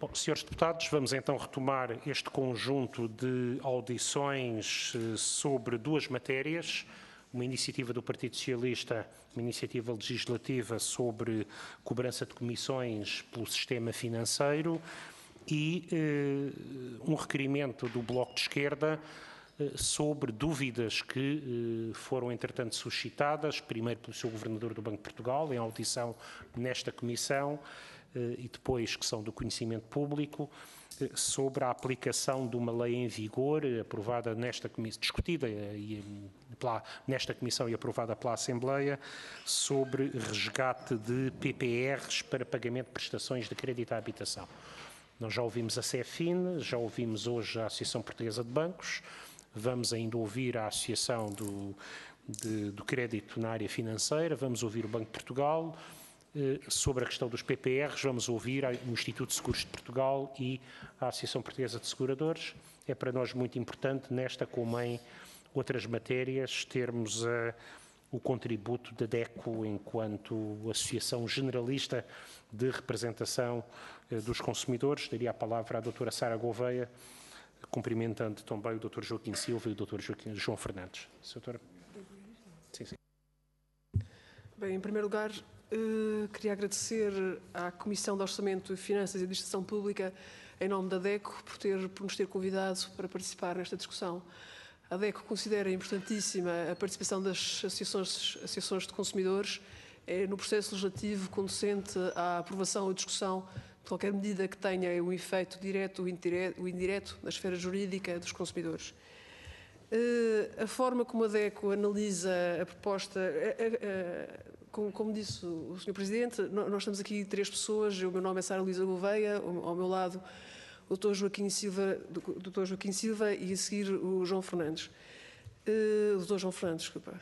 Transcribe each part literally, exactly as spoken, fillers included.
Bom, senhores deputados, vamos então retomar este conjunto de audições sobre duas matérias, uma iniciativa do Partido Socialista, uma iniciativa legislativa sobre cobrança de comissões pelo sistema financeiro e eh, um requerimento do Bloco de Esquerda eh, sobre dúvidas que eh, foram entretanto suscitadas, primeiro pelo seu Governador do Banco de Portugal, em audição nesta Comissão, e depois que são do conhecimento público, sobre a aplicação de uma lei em vigor, aprovada nesta comissão, discutida e, pela, nesta comissão e aprovada pela Assembleia, sobre resgate de P P Rs para pagamento de prestações de crédito à habitação. Nós já ouvimos a CEFIN, já ouvimos hoje a Associação Portuguesa de Bancos, vamos ainda ouvir a Associação do, de, do Crédito na área financeira, vamos ouvir o Banco de Portugal. Sobre a questão dos P P Rs, vamos ouvir o Instituto de Seguros de Portugal e a Associação Portuguesa de Seguradores. É para nós muito importante, nesta como em outras matérias, termos uh, o contributo da DECO enquanto Associação Generalista de Representação uh, dos Consumidores. Daria a palavra à doutora Sara Gouveia, cumprimentando também o doutor Joaquim Silva e o doutor Joaquim, João Fernandes. Doutora? Sim, sim. Bem, em primeiro lugar, Uh, queria agradecer à Comissão de Orçamento, Finanças e Administração Pública, em nome da DECO, por, ter, por nos ter convidado para participar nesta discussão. A DECO considera importantíssima a participação das associações, associações de consumidores eh, no processo legislativo conducente à aprovação e discussão de qualquer medida que tenha um efeito direto ou indireto, indireto na esfera jurídica dos consumidores. Uh, a forma como a DECO analisa a proposta... Uh, uh, uh, Como, como disse o senhor Presidente, nós estamos aqui três pessoas, o meu nome é Sara Luísa Gouveia, ao meu lado o doutor Joaquim Silva, doutor Joaquim Silva e a seguir o João Fernandes. Uh, o doutor João Fernandes, desculpa.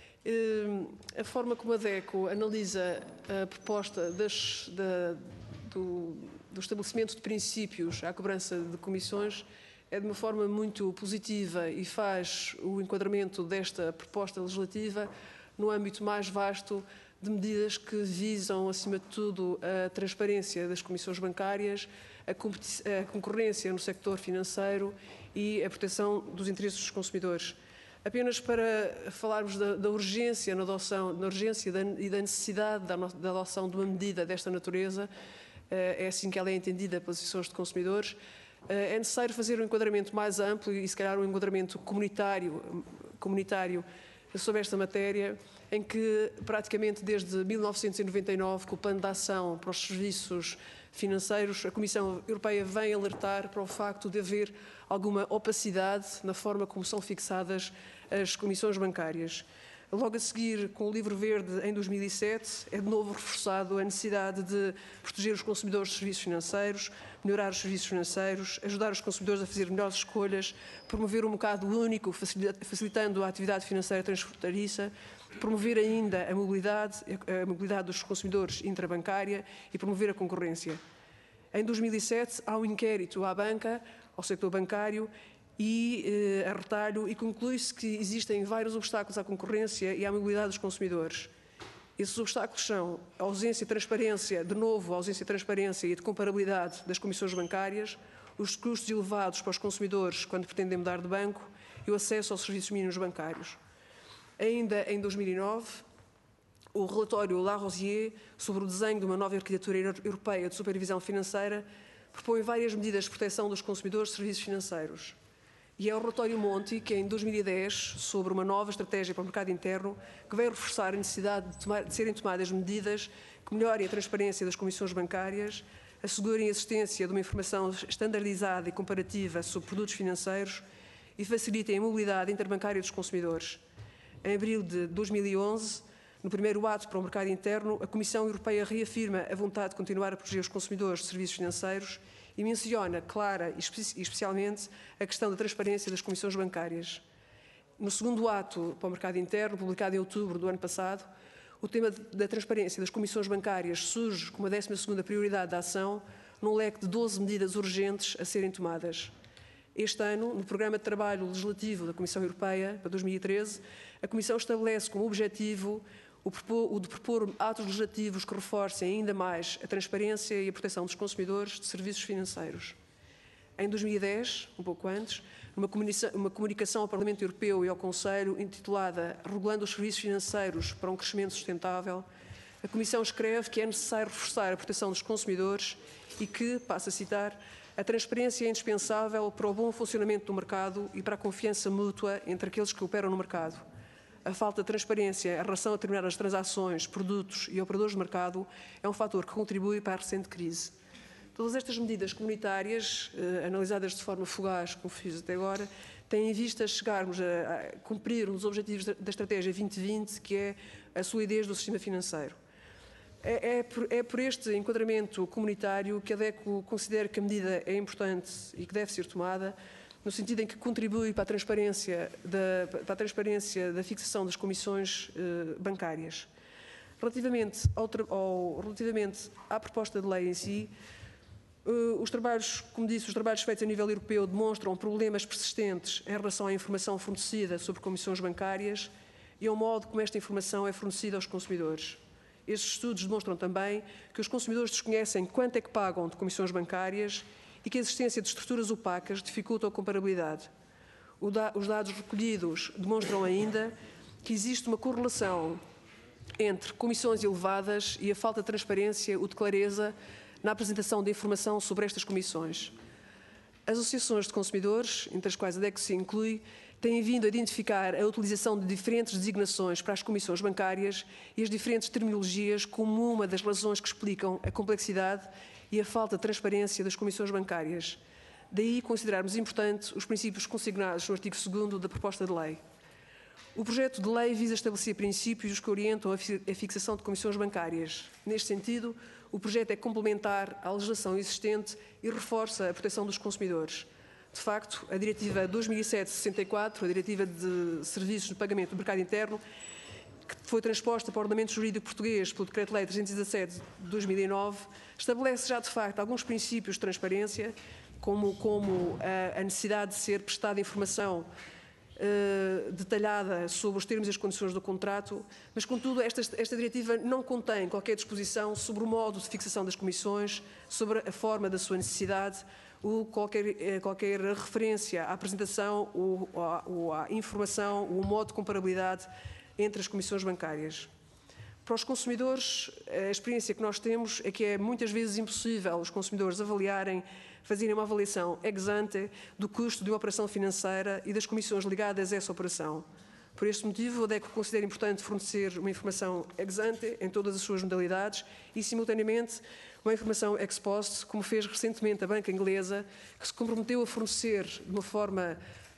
Uh, a forma como a DECO analisa a proposta das, da, do, do estabelecimento de princípios à cobrança de comissões é de uma forma muito positiva e faz o enquadramento desta proposta legislativa no âmbito mais vasto de medidas que visam, acima de tudo, a transparência das comissões bancárias, a, a concorrência no sector financeiro e a proteção dos interesses dos consumidores. Apenas para falarmos da, da urgência, na adoção, da urgência da, e da necessidade da, da adoção de uma medida desta natureza, é assim que ela é entendida pelas associações de consumidores, é necessário fazer um enquadramento mais amplo e, se calhar, um enquadramento comunitário, comunitário sobre esta matéria, em que praticamente desde mil novecentos e noventa e nove, com o Plano de Ação para os Serviços Financeiros, a Comissão Europeia vem alertar para o facto de haver alguma opacidade na forma como são fixadas as comissões bancárias. Logo a seguir, com o Livro Verde, em dois mil e sete, é de novo reforçado a necessidade de proteger os consumidores de serviços financeiros, melhorar os serviços financeiros, ajudar os consumidores a fazer melhores escolhas, promover um mercado único, facilitando a atividade financeira transfronteiriça, promover ainda a mobilidade, a mobilidade dos consumidores intrabancária e promover a concorrência. Em dois mil e sete, há um inquérito à banca, ao setor bancário, e eh, a retalho, e conclui-se que existem vários obstáculos à concorrência e à mobilidade dos consumidores. Esses obstáculos são a ausência de transparência, de novo, a ausência de transparência e de comparabilidade das comissões bancárias, os custos elevados para os consumidores quando pretendem mudar de banco e o acesso aos serviços mínimos bancários. Ainda em dois mil e nove, o relatório Larosière sobre o desenho de uma nova arquitetura europeia de supervisão financeira propõe várias medidas de proteção dos consumidores de serviços financeiros. E é o relatório Monti, que em dois mil e dez, sobre uma nova estratégia para o mercado interno, que vai reforçar a necessidade de, tomar, de serem tomadas medidas que melhorem a transparência das comissões bancárias, assegurem a existência de uma informação estandardizada e comparativa sobre produtos financeiros e facilitem a mobilidade interbancária dos consumidores. Em abril de dois mil e onze, no primeiro ato para o mercado interno, a Comissão Europeia reafirma a vontade de continuar a proteger os consumidores de serviços financeiros e menciona, clara e especialmente, a questão da transparência das comissões bancárias. No segundo ato para o mercado interno, publicado em outubro do ano passado, o tema da transparência das comissões bancárias surge como a décima segunda prioridade da ação, num leque de doze medidas urgentes a serem tomadas. Este ano, no Programa de Trabalho Legislativo da Comissão Europeia, para dois mil e treze, a Comissão estabelece como objetivo o, propor, o de propor atos legislativos que reforcem ainda mais a transparência e a proteção dos consumidores de serviços financeiros. Em dois mil e dez, um pouco antes, uma comunicação, uma comunicação ao Parlamento Europeu e ao Conselho intitulada Regulando os Serviços Financeiros para um Crescimento Sustentável, a Comissão escreve que é necessário reforçar a proteção dos consumidores e que, passo a citar, a transparência é indispensável para o bom funcionamento do mercado e para a confiança mútua entre aqueles que operam no mercado. A falta de transparência em relação a determinadas transações, produtos e operadores de mercado é um fator que contribui para a recente crise. Todas estas medidas comunitárias, eh, analisadas de forma fugaz, como fiz até agora, têm em vista chegarmos a, a cumprir um dos objetivos da, da Estratégia vinte vinte, que é a solidez do sistema financeiro. É, é, por, é por este enquadramento comunitário que a DECO considera que a medida é importante e que deve ser tomada, no sentido em que contribui para a transparência da, para a transparência da fixação das comissões eh, bancárias. Relativamente, ao, ao, relativamente à proposta de lei em si, eh, os trabalhos, como disse, os trabalhos feitos a nível europeu demonstram problemas persistentes em relação à informação fornecida sobre comissões bancárias e ao modo como esta informação é fornecida aos consumidores. Estes estudos demonstram também que os consumidores desconhecem quanto é que pagam de comissões bancárias e que a existência de estruturas opacas dificulta a comparabilidade. Os dados recolhidos demonstram ainda que existe uma correlação entre comissões elevadas e a falta de transparência ou de clareza na apresentação de informação sobre estas comissões. As associações de consumidores, entre as quais a DECO se inclui, têm vindo a identificar a utilização de diferentes designações para as comissões bancárias e as diferentes terminologias como uma das razões que explicam a complexidade e a falta de transparência das comissões bancárias. Daí considerarmos importante os princípios consignados no artigo segundo da proposta de lei. O projeto de lei visa estabelecer princípios que orientam a fixação de comissões bancárias. Neste sentido, o projeto é complementar à legislação existente e reforça a proteção dos consumidores. De facto, a Diretiva dois mil e sete sessenta e quatro, a Diretiva de Serviços de Pagamento do Mercado Interno, que foi transposta para o ordenamento jurídico português pelo Decreto-Lei trezentos e dezassete de dois mil e nove, estabelece já, de facto, alguns princípios de transparência, como, como a, a necessidade de ser prestada informação uh, detalhada sobre os termos e as condições do contrato, mas, contudo, esta, esta diretiva não contém qualquer disposição sobre o modo de fixação das comissões, sobre a forma da sua necessidade, ou qualquer, qualquer referência à apresentação ou, ou à informação, ou modo de comparabilidade entre as comissões bancárias. Para os consumidores, a experiência que nós temos é que é muitas vezes impossível os consumidores avaliarem, fazerem uma avaliação ex ante do custo de uma operação financeira e das comissões ligadas a essa operação. Por este motivo, a DECO considera importante fornecer uma informação ex ante em todas as suas modalidades e, simultaneamente, uma informação ex post, como fez recentemente a banca inglesa, que se comprometeu a fornecer de uma forma,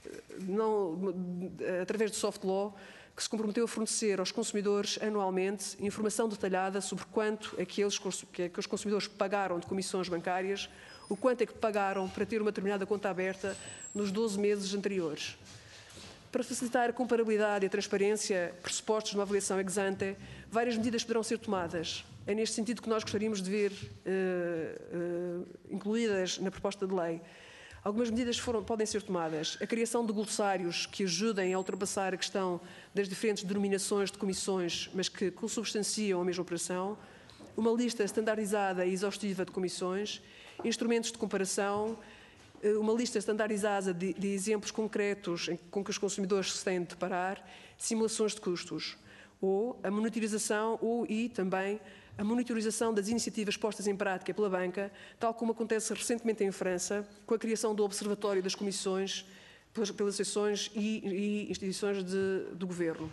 não, através de soft law, que se comprometeu a fornecer aos consumidores anualmente informação detalhada sobre quanto é que, eles, que, é que os consumidores pagaram de comissões bancárias, o quanto é que pagaram para ter uma determinada conta aberta nos doze meses anteriores. Para facilitar a comparabilidade e a transparência pressupostos numa avaliação ex ante, várias medidas poderão ser tomadas. É neste sentido que nós gostaríamos de ver uh, uh, incluídas na proposta de lei. Algumas medidas foram, podem ser tomadas. A criação de glossários que ajudem a ultrapassar a questão das diferentes denominações de comissões, mas que consubstanciam a mesma operação. Uma lista standardizada e exaustiva de comissões. Instrumentos de comparação. Uma lista standardizada de, de exemplos concretos em, com que os consumidores se têm de deparar. Simulações de custos. Ou a monitorização ou e também a monitorização das iniciativas postas em prática pela banca, tal como acontece recentemente em França, com a criação do Observatório das Comissões pelas, pelas associações e, e instituições de, do Governo.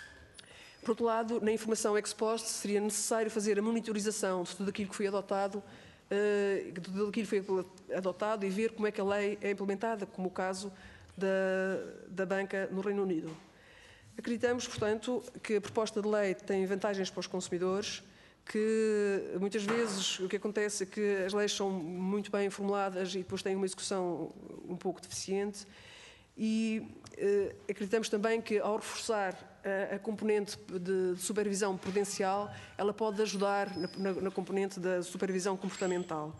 Por outro lado, na informação ex post, seria necessário fazer a monitorização de tudo aquilo que foi adotado, uh, de tudo aquilo que foi adotado e ver como é que a lei é implementada, como o caso da, da banca no Reino Unido. Acreditamos, portanto, que a proposta de lei tem vantagens para os consumidores, que muitas vezes o que acontece é que as leis são muito bem formuladas e depois têm uma execução um pouco deficiente e eh, acreditamos também que ao reforçar a, a componente de, de supervisão prudencial, ela pode ajudar na, na, na componente da supervisão comportamental.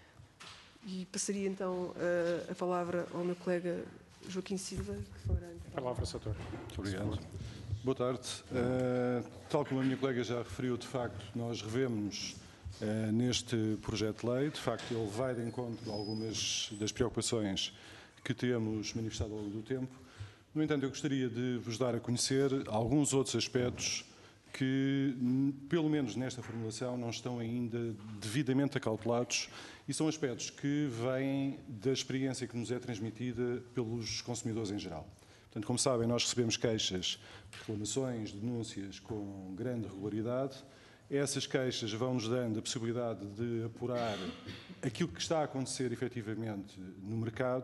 E passaria então a, a palavra ao meu colega Joaquim Silva, que falará. A palavra, Soutor. Muito obrigado. Boa tarde. Uh, tal como a minha colega já referiu, de facto, nós revemos uh, neste projeto de lei. De facto, ele vai de encontro a algumas das preocupações que temos manifestado ao longo do tempo. No entanto, eu gostaria de vos dar a conhecer alguns outros aspectos que, pelo menos nesta formulação, não estão ainda devidamente acautelados e são aspectos que vêm da experiência que nos é transmitida pelos consumidores em geral. Portanto, como sabem, nós recebemos queixas, reclamações, denúncias com grande regularidade. Essas queixas vão-nos dando a possibilidade de apurar aquilo que está a acontecer efetivamente no mercado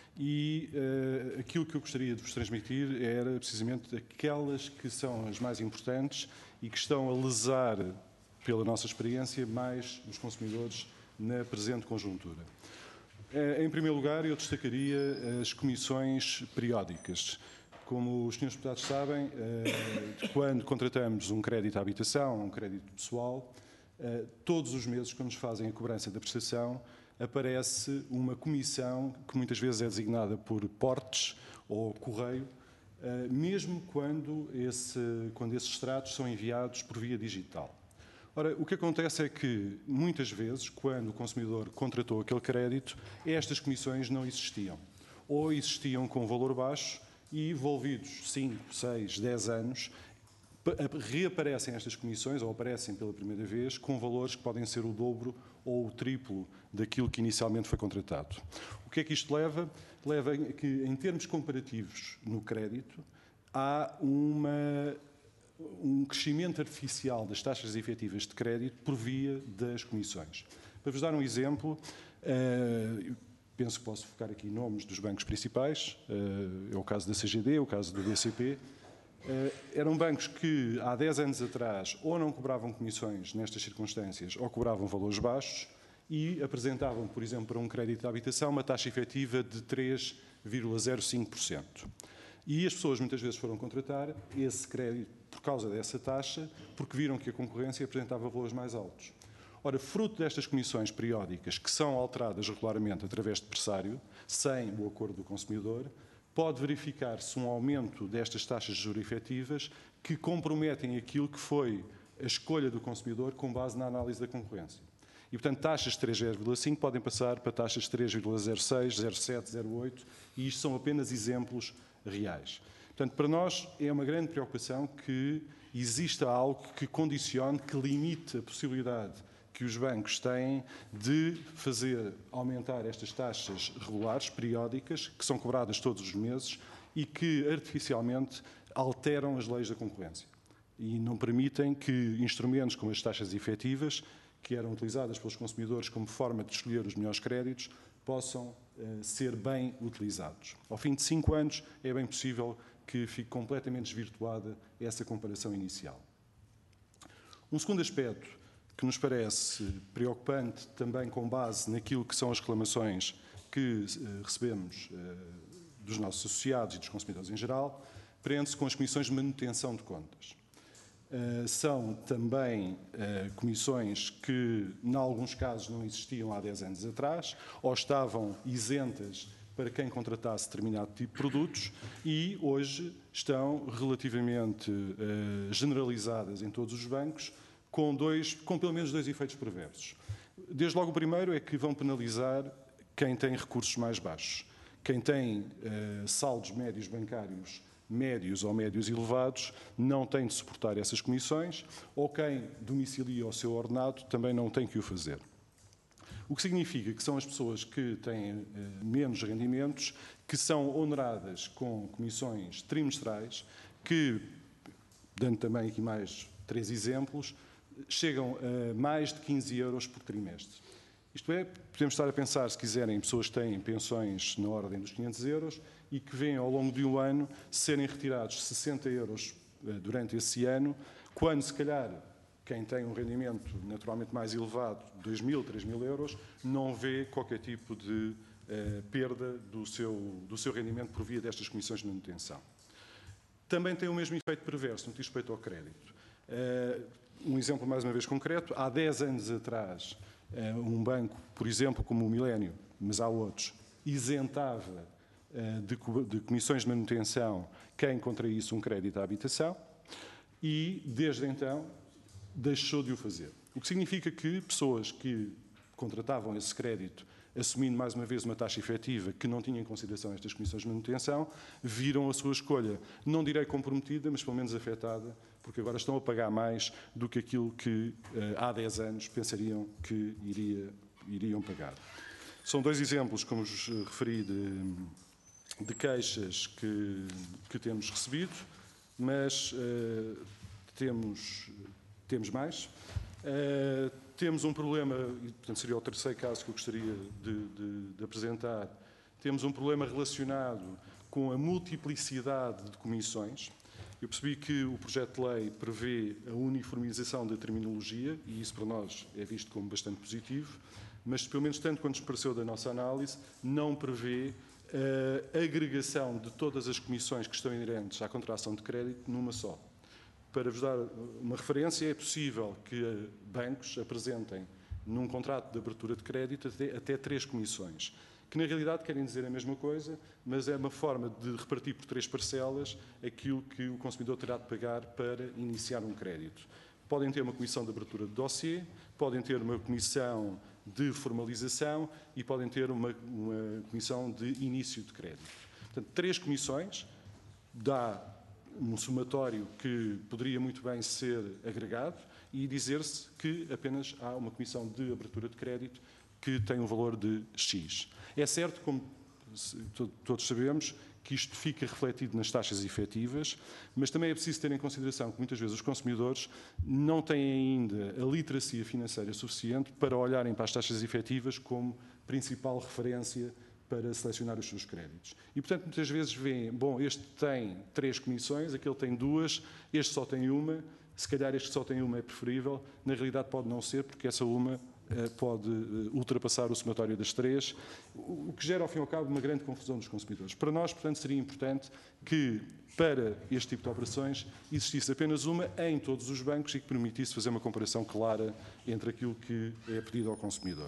e uh, aquilo que eu gostaria de vos transmitir era precisamente aquelas que são as mais importantes e que estão a lesar, pela nossa experiência, mais os consumidores na presente conjuntura. Em primeiro lugar, eu destacaria as comissões periódicas. Como os senhores deputados sabem, quando contratamos um crédito à habitação, um crédito pessoal, todos os meses, quando nos fazem a cobrança da prestação, aparece uma comissão que muitas vezes é designada por portes ou correio, mesmo quando, esse, quando esses extratos são enviados por via digital. Ora, o que acontece é que, muitas vezes, quando o consumidor contratou aquele crédito, estas comissões não existiam. Ou existiam com valor baixo e, envolvidos cinco, seis, dez anos, reaparecem estas comissões, ou aparecem pela primeira vez, com valores que podem ser o dobro ou o triplo daquilo que inicialmente foi contratado. O que é que isto leva? Leva a que, em termos comparativos no crédito, há uma... um crescimento artificial das taxas efetivas de crédito por via das comissões. Para vos dar um exemplo, uh, penso que posso focar aqui nomes dos bancos principais, uh, é o caso da C G D, o caso do B C P, uh, eram bancos que há dez anos atrás ou não cobravam comissões nestas circunstâncias ou cobravam valores baixos e apresentavam, por exemplo, para um crédito de habitação uma taxa efetiva de três vírgula zero cinco por cento. E as pessoas muitas vezes foram contratar esse crédito por causa dessa taxa, porque viram que a concorrência apresentava valores mais altos. Ora, fruto destas comissões periódicas, que são alteradas regularmente através de pressário, sem o acordo do consumidor, pode verificar-se um aumento destas taxas de juros efetivas que comprometem aquilo que foi a escolha do consumidor com base na análise da concorrência. E, portanto, taxas de três vírgula cinco podem passar para taxas de três vírgula zero seis, zero sete, zero oito, e isto são apenas exemplos reais. Portanto, para nós é uma grande preocupação que exista algo que condicione, que limite a possibilidade que os bancos têm de fazer aumentar estas taxas regulares, periódicas, que são cobradas todos os meses e que artificialmente alteram as leis da concorrência e não permitem que instrumentos como as taxas efetivas, que eram utilizadas pelos consumidores como forma de escolher os melhores créditos, possam uh, ser bem utilizados. Ao fim de cinco anos, é bem possível que fique completamente desvirtuada essa comparação inicial. Um segundo aspecto que nos parece preocupante, também com base naquilo que são as reclamações que uh, recebemos uh, dos nossos associados e dos consumidores em geral, prende-se com as comissões de manutenção de contas. Uh, são também uh, comissões que, em alguns casos, não existiam há dez anos atrás, ou estavam isentas para quem contratasse determinado tipo de produtos e hoje estão relativamente uh, generalizadas em todos os bancos, com, dois, com pelo menos dois efeitos perversos. Desde logo o primeiro é que vão penalizar quem tem recursos mais baixos. Quem tem uh, saldos médios bancários médios ou médios elevados não tem de suportar essas comissões, ou quem domicilia o seu ordenado também não tem que o fazer. O que significa que são as pessoas que têm uh, menos rendimentos, que são oneradas com comissões trimestrais, que, dando também aqui mais três exemplos, chegam a mais de quinze euros por trimestre. Isto é, podemos estar a pensar, se quiserem, em pessoas que têm pensões na ordem dos quinhentos euros e que vêm ao longo de um ano serem retirados sessenta euros durante esse ano, quando se calhar quem tem um rendimento naturalmente mais elevado, dois mil, três mil euros, não vê qualquer tipo de uh, perda do seu, do seu rendimento por via destas comissões de manutenção. Também tem o mesmo efeito perverso no que diz respeito ao crédito. Uh, um exemplo mais uma vez concreto, há dez anos atrás, uh, um banco, por exemplo, como o Milénio, mas há outros, isentava de, de comissões de manutenção quem contraísse um crédito à habitação e, desde então, deixou de o fazer. O que significa que pessoas que contratavam esse crédito assumindo mais uma vez uma taxa efetiva que não tinha em consideração estas comissões de manutenção, viram a sua escolha, não direi comprometida, mas pelo menos afetada, porque agora estão a pagar mais do que aquilo que há dez anos pensariam que iria, iriam pagar. São dois exemplos, como vos referi, de, de queixas que, que temos recebido, mas uh, temos, temos mais. Uh, temos um problema, e portanto seria o terceiro caso que eu gostaria de, de, de apresentar, temos um problema relacionado com a multiplicidade de comissões. Eu percebi que o projeto de lei prevê a uniformização da terminologia, e isso para nós é visto como bastante positivo, mas pelo menos tanto quanto nos pareceu da nossa análise, não prevê a agregação de todas as comissões que estão inerentes à contratação de crédito numa só. Para vos dar uma referência, é possível que bancos apresentem num contrato de abertura de crédito até, até três comissões, que na realidade querem dizer a mesma coisa, mas é uma forma de repartir por três parcelas aquilo que o consumidor terá de pagar para iniciar um crédito. Podem ter uma comissão de abertura de dossiê, podem ter uma comissão de formalização e podem ter uma, uma comissão de início de crédito. Portanto, três comissões dá um somatório que poderia muito bem ser agregado e dizer-se que apenas há uma comissão de abertura de crédito que tem um valor de X. É certo, como todos sabemos, que isto fica refletido nas taxas efetivas, mas também é preciso ter em consideração que muitas vezes os consumidores não têm ainda a literacia financeira suficiente para olharem para as taxas efetivas como principal referência para selecionar os seus créditos. E, portanto, muitas vezes veem, bom, este tem três comissões, aquele tem duas, este só tem uma, se calhar este só tem uma é preferível, na realidade pode não ser, porque essa uma pode ultrapassar o somatório das três, o que gera, ao fim e ao cabo, uma grande confusão dos consumidores. Para nós, portanto, seria importante que, para este tipo de operações, existisse apenas uma em todos os bancos e que permitisse fazer uma comparação clara entre aquilo que é pedido ao consumidor.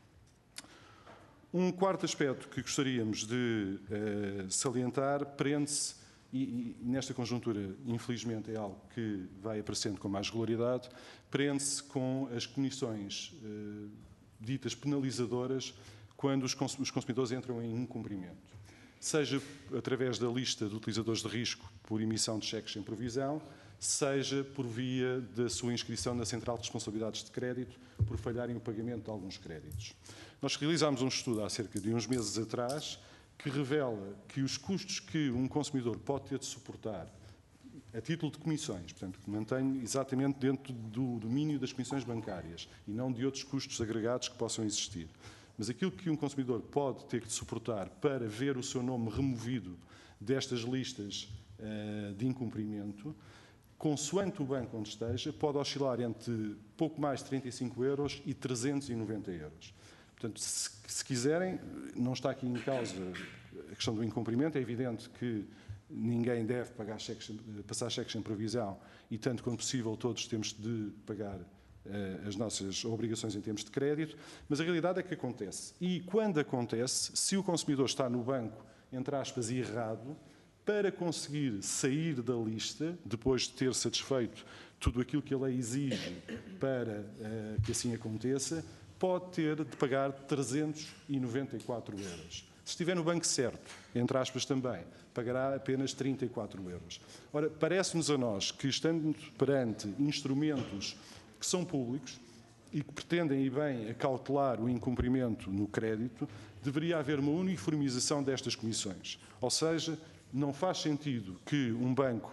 Um quarto aspecto que gostaríamos de uh, salientar prende-se, e, e nesta conjuntura, infelizmente, é algo que vai aparecendo com mais regularidade, prende-se com as comissões uh, ditas penalizadoras quando os, cons os consumidores entram em incumprimento. Seja através da lista de utilizadores de risco por emissão de cheques sem provisão, seja por via da sua inscrição na Central de Responsabilidades de Crédito por falharem o pagamento de alguns créditos. Nós realizámos um estudo há cerca de uns meses atrás que revela que os custos que um consumidor pode ter de suportar a título de comissões, portanto, que mantém exatamente dentro do domínio das comissões bancárias e não de outros custos agregados que possam existir. Mas aquilo que um consumidor pode ter de suportar para ver o seu nome removido destas listas uh, de incumprimento, consoante o banco onde esteja, pode oscilar entre pouco mais de trinta e cinco euros e trezentos e noventa euros. Portanto, se, se quiserem, não está aqui em causa a questão do incumprimento, é evidente que ninguém deve pagar cheques, passar cheques sem provisão e, tanto quanto possível, todos temos de pagar uh, as nossas obrigações em termos de crédito, mas a realidade é que acontece. E quando acontece, se o consumidor está no banco, entre aspas, errado, para conseguir sair da lista, depois de ter satisfeito tudo aquilo que a lei exige para uh, que assim aconteça, pode ter de pagar trezentos e noventa e quatro euros. Se estiver no banco certo, entre aspas também, pagará apenas trinta e quatro euros. Ora, parece-nos a nós que, estando perante instrumentos que são públicos e que pretendem e bem acautelar o incumprimento no crédito, deveria haver uma uniformização destas comissões. Ou seja, não faz sentido que um banco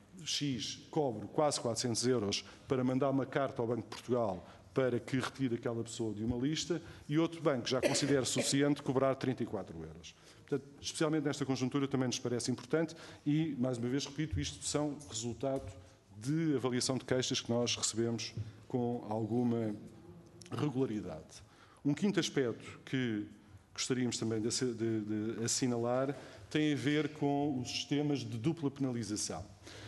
X cobre quase quatrocentos euros para mandar uma carta ao Banco de Portugal para que retire aquela pessoa de uma lista e outro banco já considera suficiente cobrar trinta e quatro euros. Portanto, especialmente nesta conjuntura também nos parece importante e, mais uma vez, repito, isto são resultado de avaliação de queixas que nós recebemos com alguma regularidade. Um quinto aspecto que gostaríamos também de, de, de assinalar tem a ver com os sistemas de dupla penalização.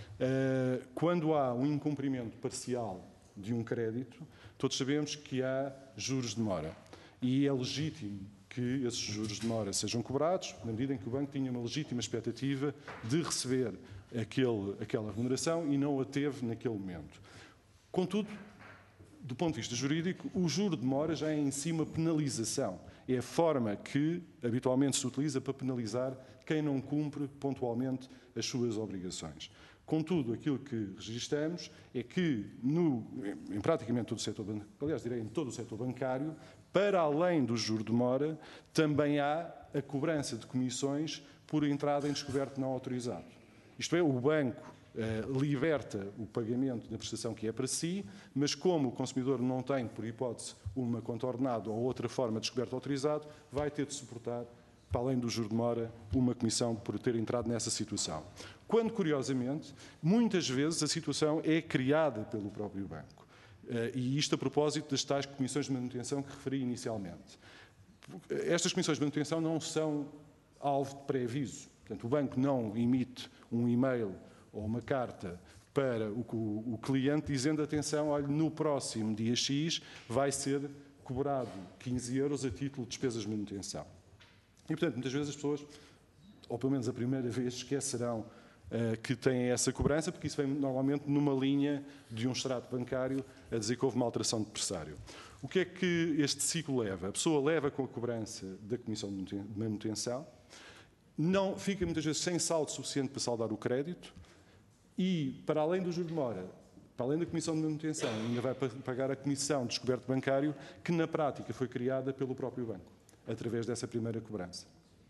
Uh, quando há um incumprimento parcial de um crédito, todos sabemos que há juros de mora. E é legítimo que que esses juros de mora sejam cobrados, na medida em que o banco tinha uma legítima expectativa de receber aquele, aquela remuneração e não a teve naquele momento. Contudo, do ponto de vista jurídico, o juro de mora já é em si uma penalização. É a forma que habitualmente se utiliza para penalizar quem não cumpre pontualmente as suas obrigações. Contudo, aquilo que registramos é que, no, em praticamente todo o setor bancário, aliás, direi em todo o setor bancário, para além do juro de mora, também há a cobrança de comissões por entrada em descoberto não autorizado. Isto é, o banco eh, liberta o pagamento da prestação que é para si, mas como o consumidor não tem, por hipótese, uma conta ordenada ou outra forma de descoberto autorizado, vai ter de suportar, para além do juro de mora, uma comissão por ter entrado nessa situação. Quando, curiosamente, muitas vezes a situação é criada pelo próprio banco. E isto a propósito das tais comissões de manutenção que referi inicialmente. Estas comissões de manutenção não são alvo de pré-aviso. Portanto, o banco não emite um e-mail ou uma carta para o, o, o cliente dizendo, atenção, olha, no próximo dia X vai ser cobrado quinze euros a título de despesas de manutenção. E, portanto, muitas vezes as pessoas, ou pelo menos a primeira vez, esquecerão uh, que têm essa cobrança, porque isso vem normalmente numa linha de um extrato bancário a dizer que houve uma alteração de pressário. O que é que este ciclo leva? A pessoa leva com a cobrança da comissão de manutenção, não fica muitas vezes sem saldo suficiente para saldar o crédito e, para além do juro de mora, para além da comissão de manutenção, ainda vai pagar a comissão de descoberto bancário, que na prática foi criada pelo próprio banco, através dessa primeira cobrança.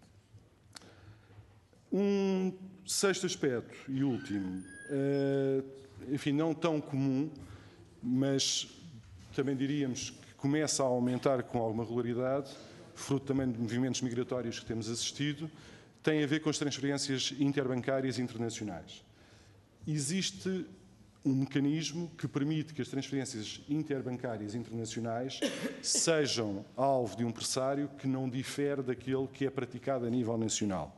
Um sexto aspecto e último, enfim, não tão comum, mas também diríamos que começa a aumentar com alguma regularidade, fruto também de movimentos migratórios que temos assistido, tem a ver com as transferências interbancárias internacionais. Existe um mecanismo que permite que as transferências interbancárias internacionais sejam alvo de um pressário que não difere daquele que é praticado a nível nacional.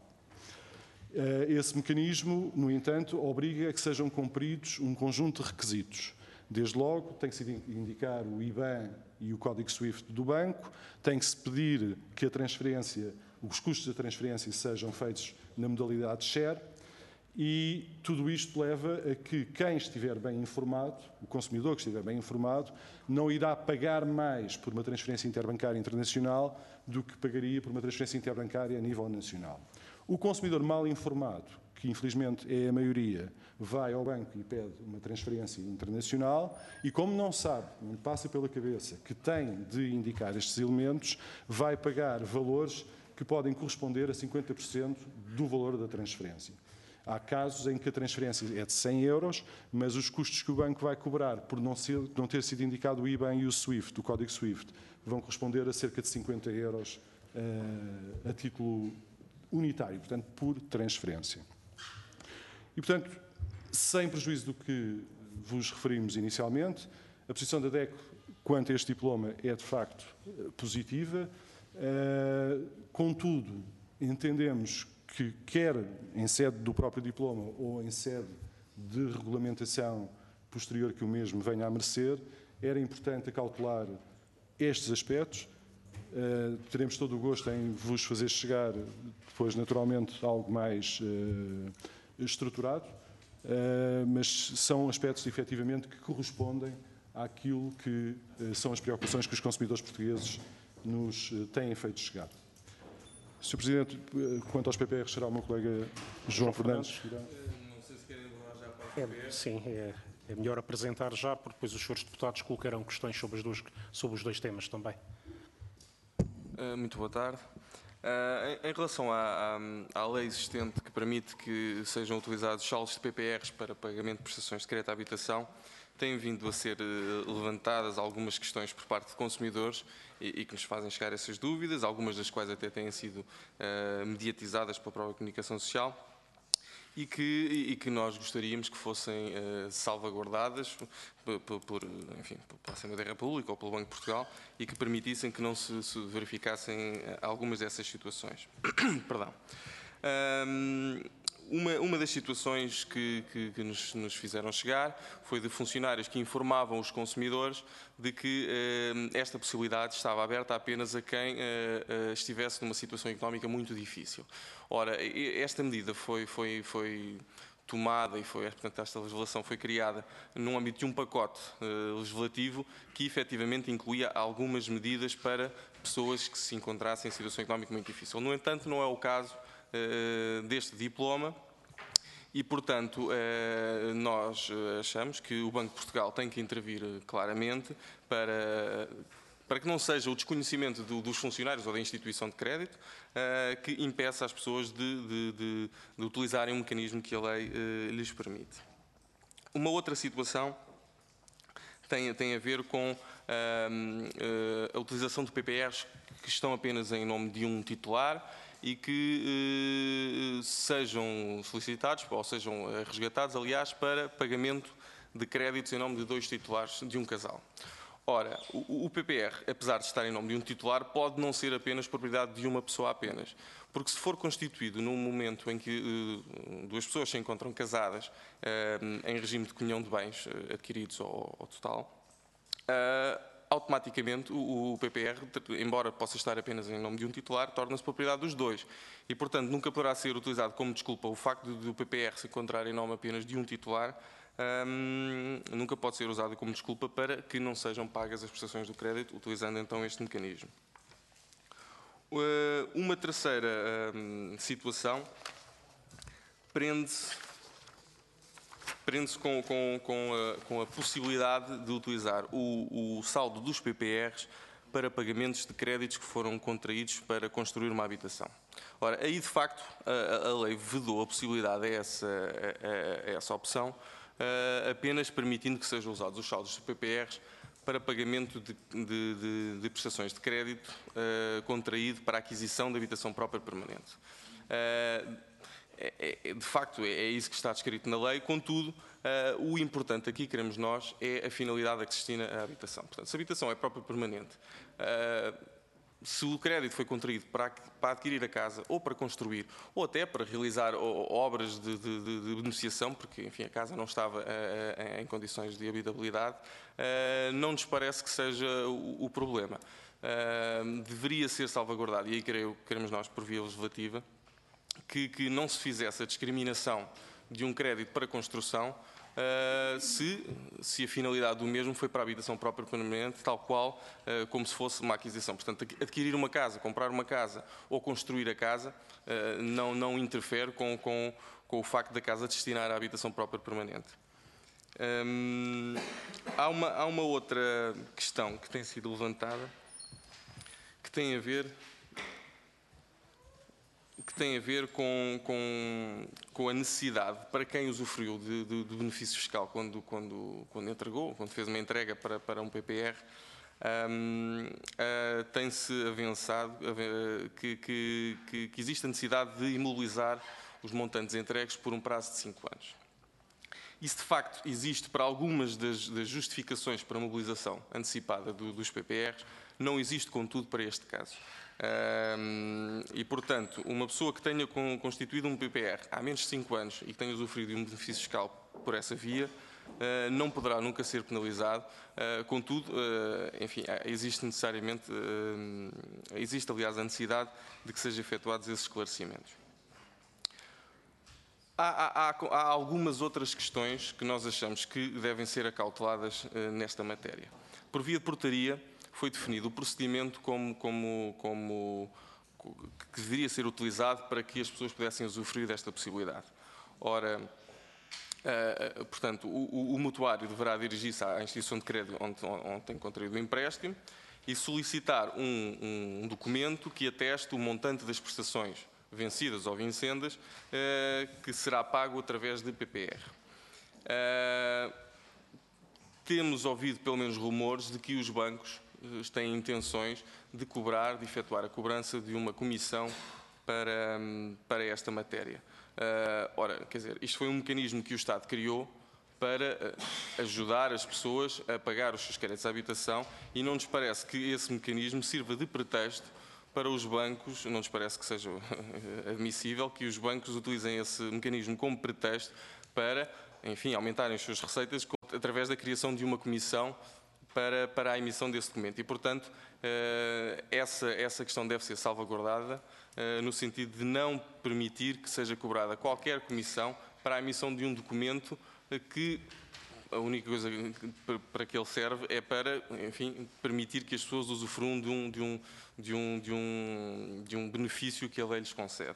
Esse mecanismo, no entanto, obriga a que sejam cumpridos um conjunto de requisitos. Desde logo, tem que se indicar o I B A N e o código SWIFT do banco, tem que se pedir que a transferência, os custos da transferência sejam feitos na modalidade share, e tudo isto leva a que quem estiver bem informado, o consumidor que estiver bem informado, não irá pagar mais por uma transferência interbancária internacional do que pagaria por uma transferência interbancária a nível nacional. O consumidor mal informado, que infelizmente é a maioria, vai ao banco e pede uma transferência internacional e, como não sabe, não lhe passa pela cabeça que tem de indicar estes elementos, vai pagar valores que podem corresponder a cinquenta por cento do valor da transferência. Há casos em que a transferência é de cem euros, mas os custos que o banco vai cobrar por não, ser, não ter sido indicado o I B A N e o SWIFT, o código SWIFT, vão corresponder a cerca de cinquenta euros uh, a título unitário, portanto, por transferência. E, portanto, sem prejuízo do que vos referimos inicialmente, a posição da DECO quanto a este diploma é, de facto, positiva. Uh, contudo, entendemos que, quer em sede do próprio diploma ou em sede de regulamentação posterior que o mesmo venha a merecer, era importante acautelar estes aspectos. Uh, teremos todo o gosto em vos fazer chegar, depois, naturalmente, algo mais uh, estruturado, uh, mas são aspectos, efetivamente, que correspondem àquilo que uh, são as preocupações que os consumidores portugueses nos uh, têm feito chegar. senhor Presidente, quanto aos P P Rs, será o meu colega João, João Fernandes. Fernandes. Não sei se querem abordar já para o P P R. É, sim, é, é melhor apresentar já, porque depois os senhores deputados colocarão questões sobre os dois, sobre os dois temas também. Uh, muito boa tarde. Uh, em, em relação à, à, à lei existente que permite que sejam utilizados saldos de P P Rs para pagamento de prestações de crédito à habitação, têm vindo a ser uh, levantadas algumas questões por parte de consumidores e, e que nos fazem chegar essas dúvidas, algumas das quais até têm sido uh, mediatizadas pela própria comunicação social e que, e que nós gostaríamos que fossem uh, salvaguardadas por, por, enfim, pela Assembleia da República ou pelo Banco de Portugal e que permitissem que não se, se verificassem algumas dessas situações. Perdão. Um, uma, uma das situações que, que, que nos, nos fizeram chegar foi de funcionários que informavam os consumidores de que uh, esta possibilidade estava aberta apenas a quem uh, uh, estivesse numa situação económica muito difícil. Ora, esta medida foi, foi, foi tomada e foi, portanto, esta legislação foi criada num âmbito de um pacote uh, legislativo que efetivamente incluía algumas medidas para pessoas que se encontrassem em situação económica muito difícil. No entanto, não é o caso uh, deste diploma e, portanto, uh, nós achamos que o Banco de Portugal tem que intervir claramente para... para que não seja o desconhecimento do, dos funcionários ou da instituição de crédito uh, que impeça as pessoas de, de, de, de utilizarem um mecanismo que a lei uh, lhes permite. Uma outra situação tem, tem a ver com uh, uh, a utilização de P P Rs que estão apenas em nome de um titular e que uh, sejam solicitados, ou sejam resgatados, aliás, para pagamento de créditos em nome de dois titulares de um casal. Ora, o P P R, apesar de estar em nome de um titular, pode não ser apenas propriedade de uma pessoa apenas. Porque se for constituído num momento em que uh, duas pessoas se encontram casadas uh, em regime de comunhão de bens uh, adquiridos ao, ao total, uh, automaticamente o, o P P R, embora possa estar apenas em nome de um titular, torna-se propriedade dos dois. E, portanto, nunca poderá ser utilizado como desculpa o facto de o P P R se encontrar em nome apenas de um titular. Um, nunca pode ser usado como desculpa para que não sejam pagas as prestações do crédito, utilizando então este mecanismo. Uh, uma terceira um, situação prende-se prende-se com, com, com, a, com a possibilidade de utilizar o, o saldo dos P P Rs para pagamentos de créditos que foram contraídos para construir uma habitação. Ora, aí de facto a, a lei vedou a possibilidade a essa, a, a, a essa opção, Uh, apenas permitindo que sejam usados os saldos dos P P Rs para pagamento de, de, de, de prestações de crédito uh, contraído para a aquisição de habitação própria permanente. Uh, é, é, de facto, é, é isso que está descrito na lei, contudo, uh, o importante aqui, queremos nós, é a finalidade a que se destina a habitação. Portanto, se a habitação é própria permanente, uh, se o crédito foi contraído para, para adquirir a casa ou para construir, ou até para realizar obras de, de, de beneficiação, porque enfim, a casa não estava uh, em condições de habitabilidade, uh, não nos parece que seja o, o problema. Uh, deveria ser salvaguardado, e aí creio, queremos nós, por via legislativa, que, que não se fizesse a discriminação de um crédito para construção, Uh, se, se a finalidade do mesmo foi para a habitação própria permanente, tal qual uh, como se fosse uma aquisição. Portanto, adquirir uma casa, comprar uma casa ou construir a casa uh, não, não interfere com, com, com o facto da casa destinar à habitação própria permanente. Um, há, uma, há uma outra questão que tem sido levantada que tem a ver que tem a ver com, com, com a necessidade para quem usufruiu de, de, de benefício fiscal quando, quando, quando entregou, quando fez uma entrega para, para um P P R, um, uh, tem-se avançado uh, que, que, que, que existe a necessidade de imobilizar os montantes entregues por um prazo de cinco anos. Isso, de facto, existe para algumas das, das justificações para a mobilização antecipada do, dos P P Rs, não existe, contudo, para este caso. Um, e, portanto, uma pessoa que tenha constituído um P P R há menos de cinco anos e que tenha usufruído de um benefício fiscal por essa via, uh, não poderá nunca ser penalizado. Uh, contudo, uh, enfim, existe necessariamente, uh, existe, aliás, a necessidade de que sejam efetuados esses esclarecimentos. Há, há, há algumas outras questões que nós achamos que devem ser acauteladas uh, nesta matéria. Por via de portaria, foi definido o procedimento como, como, como, que deveria ser utilizado para que as pessoas pudessem usufruir desta possibilidade. Ora, uh, portanto, o, o mutuário deverá dirigir-se à instituição de crédito onde, onde tem contraído o empréstimo e solicitar um, um documento que ateste o montante das prestações vencidas ou vincendas uh, que será pago através de P P R. Uh, temos ouvido pelo menos rumores de que os bancos têm intenções de cobrar, de efetuar a cobrança de uma comissão para, para esta matéria. Uh, ora, quer dizer, isto foi um mecanismo que o Estado criou para ajudar as pessoas a pagar os seus créditos à habitação e não nos parece que esse mecanismo sirva de pretexto para os bancos, não nos parece que seja admissível que os bancos utilizem esse mecanismo como pretexto para, enfim, aumentarem as suas receitas através da criação de uma comissão para, para a emissão desse documento. E, portanto, essa, essa questão deve ser salvaguardada no sentido de não permitir que seja cobrada qualquer comissão para a emissão de um documento que a única coisa para que ele serve é para, enfim, permitir que as pessoas usufruam de um, de um, de um, de um, de um benefício que a lei lhes concede.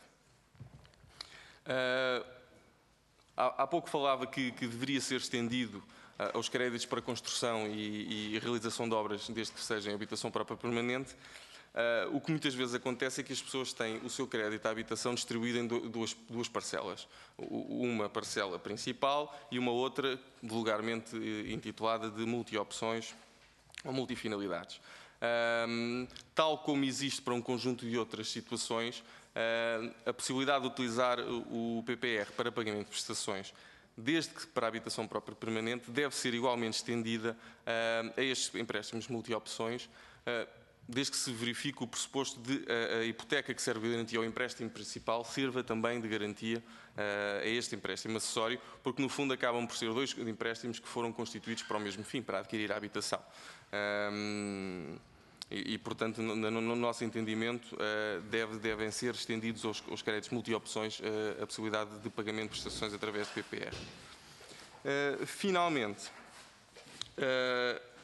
Uh, há, há pouco falava que, que deveria ser estendido uh, aos créditos para construção e, e realização de obras, desde que seja em habitação própria permanente. Uh, o que muitas vezes acontece é que as pessoas têm o seu crédito à habitação distribuído em duas, duas parcelas. Uma parcela principal e uma outra vulgarmente intitulada de multi-opções ou multifinalidades. Uh, tal como existe para um conjunto de outras situações, uh, a possibilidade de utilizar o P P R para pagamento de prestações, desde que para a habitação própria permanente, deve ser igualmente estendida uh, a estes empréstimos multi-opções, uh, desde que se verifique o pressuposto de a, a hipoteca que serve de garantia ao empréstimo principal sirva também de garantia uh, a este empréstimo acessório, porque no fundo acabam por ser dois empréstimos que foram constituídos para o mesmo fim, para adquirir a habitação. Um, e, e, portanto, no, no, no nosso entendimento, uh, deve, devem ser estendidos aos, aos créditos multi-opções uh, a possibilidade de pagamento de prestações através do P P R. Uh, finalmente, uh,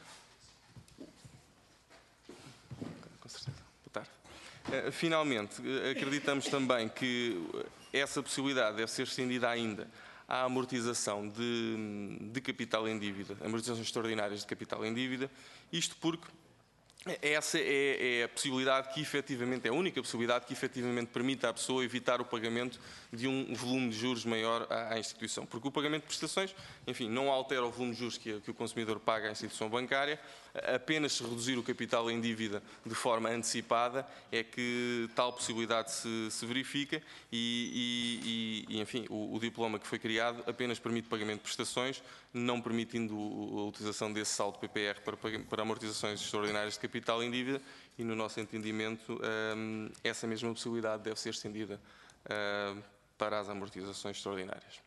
Finalmente, acreditamos também que essa possibilidade deve ser estendida ainda à amortização de, de capital em dívida, amortizações extraordinárias de capital em dívida, isto porque essa é, é a possibilidade que efetivamente, é a única possibilidade que efetivamente permite à pessoa evitar o pagamento de um volume de juros maior à, à instituição. Porque o pagamento de prestações, enfim, não altera o volume de juros que, que o consumidor paga à instituição bancária, apenas se reduzir o capital em dívida de forma antecipada é que tal possibilidade se, se verifica e, e, e enfim, o, o diploma que foi criado apenas permite pagamento de prestações, não permitindo a utilização desse saldo P P R para, para amortizações extraordinárias de capital em dívida e, no nosso entendimento, essa mesma possibilidade deve ser estendida para as amortizações extraordinárias.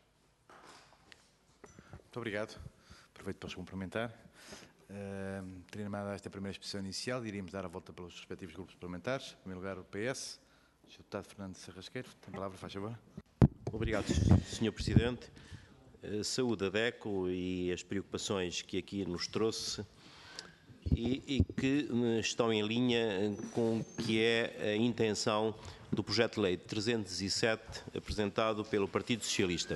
Muito obrigado. Aproveito para os cumprimentar. Uh, terminada esta primeira exposição inicial, iríamos dar a volta pelos respectivos grupos parlamentares. Em primeiro lugar, o P S. O senhor Deputado Fernando Sarrasqueiro, tem a palavra, faz favor. Obrigado, senhor Presidente. Uh, saúde a DECO e as preocupações que aqui nos trouxe e, e que uh, estão em linha com o que é a intenção do projeto de lei trezentos e sete apresentado pelo Partido Socialista.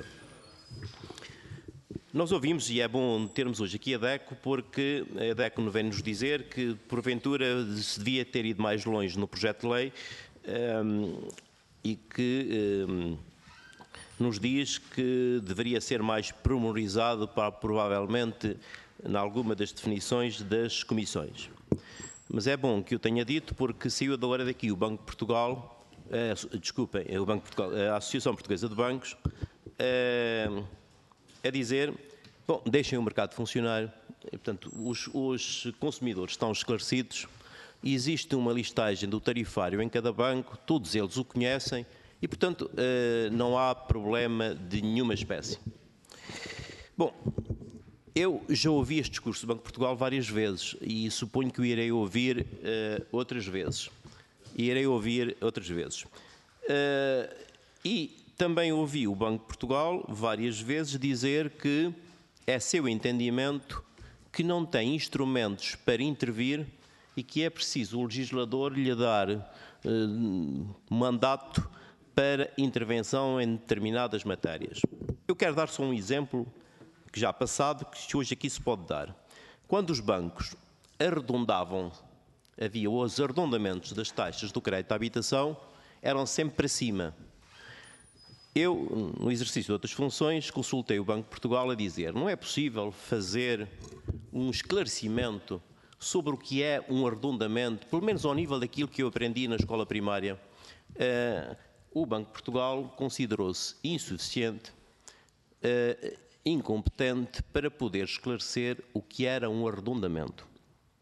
Nós ouvimos, e é bom termos hoje aqui a DECO, porque a DECO nos vem nos dizer que, porventura, se devia ter ido mais longe no projeto de lei um, e que um, nos diz que deveria ser mais promenorizado para, provavelmente, em alguma das definições das comissões. Mas é bom que eu tenha dito, porque saiu da hora daqui o Banco de Portugal, uh, desculpem, o Banco de Portugal, a Associação Portuguesa de Bancos, uh, a dizer, bom, deixem o mercado funcionar, portanto, os, os consumidores estão esclarecidos, existe uma listagem do tarifário em cada banco, todos eles o conhecem e, portanto, não há problema de nenhuma espécie. Bom, eu já ouvi este discurso do Banco de Portugal várias vezes e suponho que o irei ouvir uh, outras vezes. E irei ouvir outras vezes. Uh, e também ouvi o Banco de Portugal várias vezes dizer que é seu entendimento que não tem instrumentos para intervir e que é preciso o legislador lhe dar uh, mandato para intervenção em determinadas matérias. Eu quero dar só um exemplo que já passado, que hoje aqui se pode dar. Quando os bancos arredondavam, havia os arredondamentos das taxas do crédito à habitação, eram sempre para cima. Eu, no exercício de outras funções, consultei o Banco de Portugal a dizer não é possível fazer um esclarecimento sobre o que é um arredondamento, pelo menos ao nível daquilo que eu aprendi na escola primária. Uh, o Banco de Portugal considerou-se insuficiente, uh, incompetente para poder esclarecer o que era um arredondamento.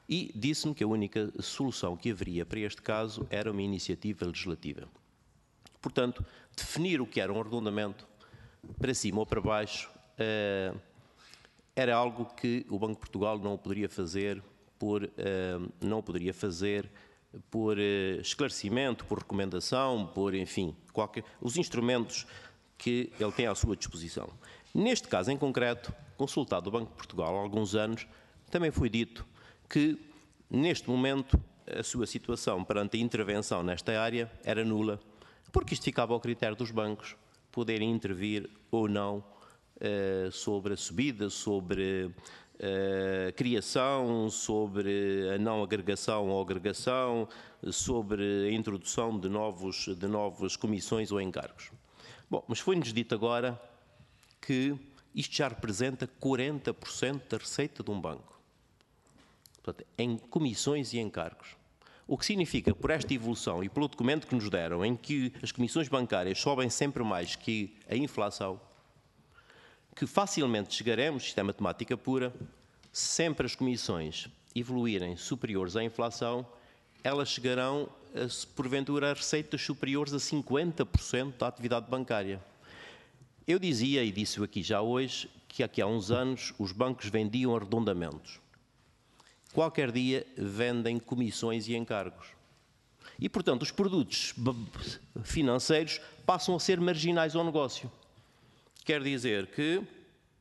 e disse-me que a única solução que haveria para este caso era uma iniciativa legislativa. Portanto, definir o que era um arredondamento para cima ou para baixo uh, era algo que o Banco de Portugal não poderia fazer por, uh, não poderia fazer por uh, esclarecimento, por recomendação, por, enfim, qualquer, os instrumentos que ele tem à sua disposição. Neste caso em concreto, consultado o Banco de Portugal há alguns anos, também foi dito que, neste momento, a sua situação perante a intervenção nesta área era nula, porque isto ficava ao critério dos bancos poderem intervir ou não eh, sobre a subida, sobre a criação, sobre a não agregação ou agregação, sobre a introdução de, novos, de novas comissões ou encargos. Bom, mas foi-nos dito agora que isto já representa quarenta por cento da receita de um banco. Portanto, em comissões e encargos. O que significa, por esta evolução e pelo documento que nos deram, em que as comissões bancárias sobem sempre mais que a inflação, que facilmente chegaremos, isto é matemática pura, sempre as comissões evoluírem superiores à inflação, elas chegarão, a, porventura, a receitas superiores a cinquenta por cento da atividade bancária. Eu dizia, e disse-o aqui já hoje, que aqui há uns anos os bancos vendiam arredondamentos. Qualquer dia vendem comissões e encargos. E, portanto, os produtos financeiros passam a ser marginais ao negócio. Quer dizer que uh,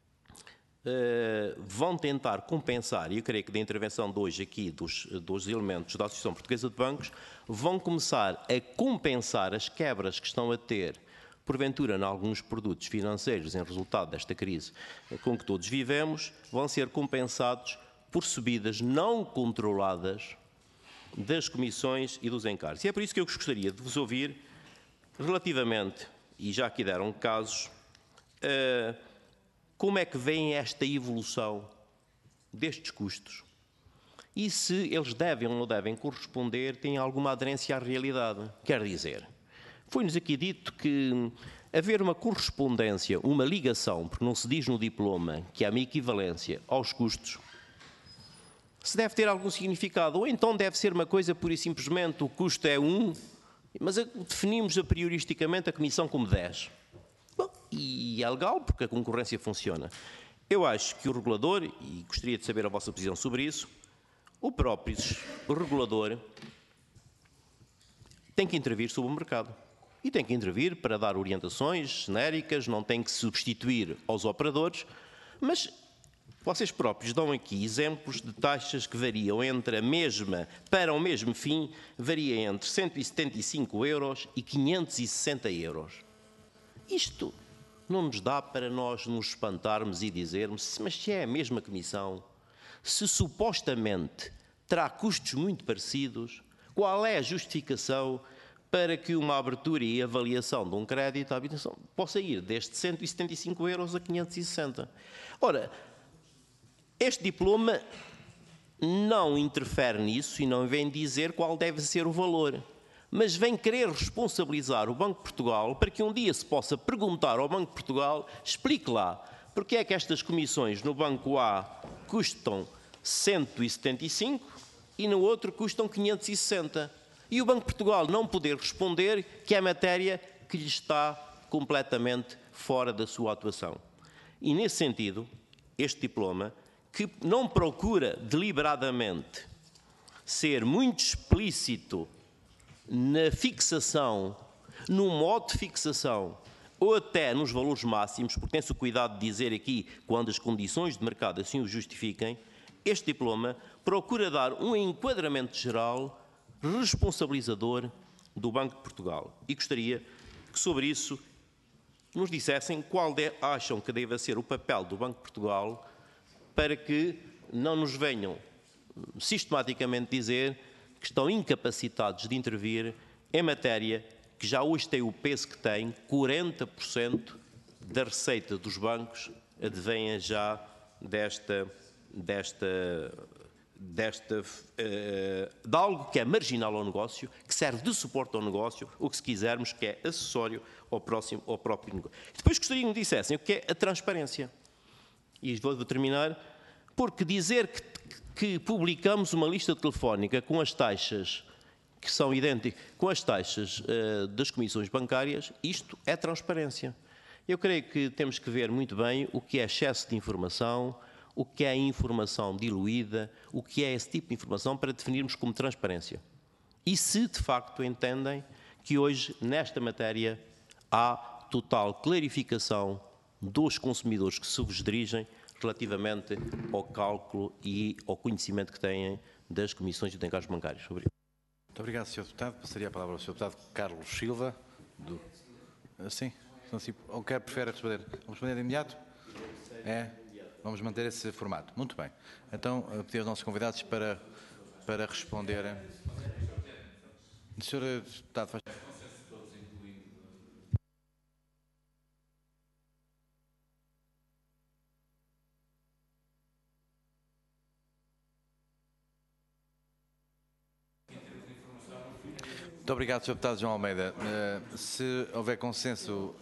vão tentar compensar, e eu creio que da intervenção de hoje aqui dos, dos elementos da Associação Portuguesa de Bancos, vão começar a compensar as quebras que estão a ter, porventura, em alguns produtos financeiros, em resultado desta crise com que todos vivemos, vão ser compensados por subidas não controladas das comissões e dos encargos. E é por isso que eu gostaria de vos ouvir relativamente, e já aqui deram casos, uh, como é que vem esta evolução destes custos e se eles devem ou não devem corresponder, têm alguma aderência à realidade. Quer dizer, foi-nos aqui dito que haver uma correspondência, uma ligação, porque não se diz no diploma que há uma equivalência aos custos, se deve ter algum significado, ou então deve ser uma coisa pura e simplesmente o custo é um, mas definimos a prioristicamente a comissão como dez. Bom, e é legal, porque a concorrência funciona. Eu acho que o regulador, e gostaria de saber a vossa posição sobre isso, o próprio regulador tem que intervir sobre o mercado. E tem que intervir para dar orientações genéricas, não tem que substituir aos operadores, mas vocês próprios dão aqui exemplos de taxas que variam entre a mesma, para o mesmo fim, varia entre cento e setenta e cinco euros e quinhentos e sessenta euros. Isto não nos dá para nós nos espantarmos e dizermos, mas se é a mesma comissão, se supostamente terá custos muito parecidos, qual é a justificação para que uma abertura e avaliação de um crédito à habitação possa ir desde cento e setenta e cinco euros a quinhentos e sessenta? Ora, este diploma não interfere nisso e não vem dizer qual deve ser o valor, mas vem querer responsabilizar o Banco de Portugal para que um dia se possa perguntar ao Banco de Portugal, explique lá, porque é que estas comissões no Banco A custam cento e setenta e cinco e no outro custam quinhentos e sessenta. E o Banco de Portugal não poder responder que é matéria que lhe está completamente fora da sua atuação. E nesse sentido, este diploma, que não procura deliberadamente ser muito explícito na fixação, no modo de fixação, ou até nos valores máximos, porque tem-se o cuidado de dizer aqui, quando as condições de mercado assim o justifiquem, este diploma procura dar um enquadramento geral responsabilizador do Banco de Portugal. E gostaria que sobre isso nos dissessem qual de, acham que deve ser o papel do Banco de Portugal para que não nos venham sistematicamente dizer que estão incapacitados de intervir em matéria que já hoje tem o peso que tem, quarenta por cento da receita dos bancos advém já desta, desta, desta, uh, de algo que é marginal ao negócio, que serve de suporte ao negócio, ou que se quisermos que é acessório ao, próximo, ao próprio negócio. Depois gostaria que me dissessem o que é a transparência. E vou terminar, porque dizer que que publicamos uma lista telefónica com as taxas que são idênticas, com as taxas uh, das comissões bancárias, isto é transparência. Eu creio que temos que ver muito bem o que é excesso de informação, o que é informação diluída, o que é esse tipo de informação para definirmos como transparência. E se de facto entendem que hoje, nesta matéria, há total clarificação dos consumidores que se vos dirigem relativamente ao cálculo e ao conhecimento que têm das comissões de encargos bancários. Obrigado. Muito obrigado, senhor Deputado. Passaria a palavra ao senhor Deputado Carlos Silva. Do... Sim? Ou quer, prefere responder? Vamos responder de imediato? É? Vamos manter esse formato. Muito bem. Então, pedir aos nossos convidados para, para responderem. senhor Deputado, faz... Muito obrigado, senhor Deputado João Almeida. Uh, se houver consenso,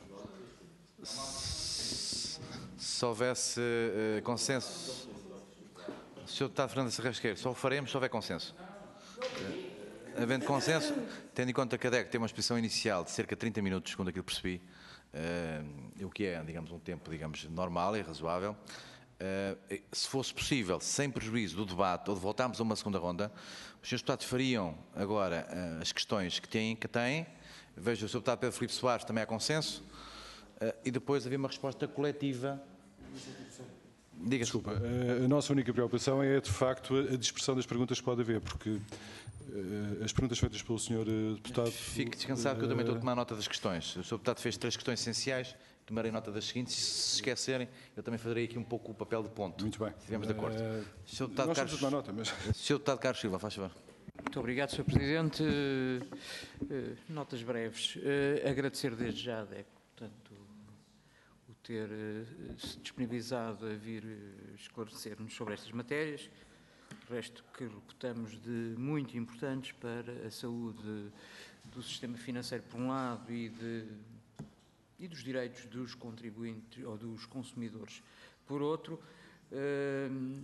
se, se houvesse uh, consenso, senhor Deputado Fernando Serrasqueiro, só o faremos se houver consenso. Uh, havendo consenso, tendo em conta que a D E C tem uma exposição inicial de cerca de trinta minutos, segundo aquilo que percebi, uh, o que é, digamos, um tempo, digamos, normal e razoável. Uh, se fosse possível, sem prejuízo do debate, ou de voltarmos a uma segunda ronda, os senhores deputados fariam agora uh, as questões que têm, que têm. Vejo o senhor deputado Pedro Filipe Soares, também há consenso, uh, e depois havia uma resposta coletiva. Diga. Desculpa, a nossa única preocupação é, de facto, a dispersão das perguntas que pode haver, porque uh, as perguntas feitas pelo senhor deputado... Fique descansado que eu também estou a tomar nota das questões. O senhor deputado fez três questões essenciais, tomarei nota das seguintes, se se esquecerem, eu também farei aqui um pouco o papel de ponto. Muito bem. Se estivermos de acordo. Uh, senhor deputado nós Carlos, tomar nota, mas... senhor deputado Carlos Silva, faz favor. Muito obrigado, senhor Presidente. Uh, uh, notas breves. Uh, agradecer desde já, D E C, portanto, o ter uh, se disponibilizado a vir uh, esclarecer-nos sobre estas matérias, resto que reputamos de muito importantes para a saúde do sistema financeiro, por um lado, e de e dos direitos dos contribuintes ou dos consumidores, por outro, uh,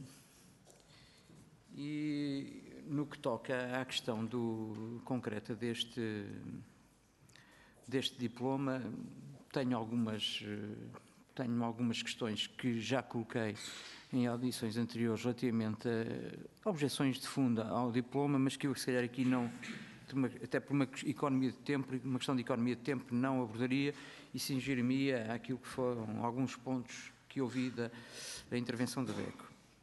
e no que toca à questão do, concreta deste, deste diploma, tenho algumas, tenho algumas questões que já coloquei em audições anteriores relativamente a objeções de fundo ao diploma, mas que eu, se calhar, aqui não... até por uma economia de tempo, uma questão de economia de tempo, não abordaria e cingir-me àquilo que foram alguns pontos que ouvi da, da intervenção da D E C.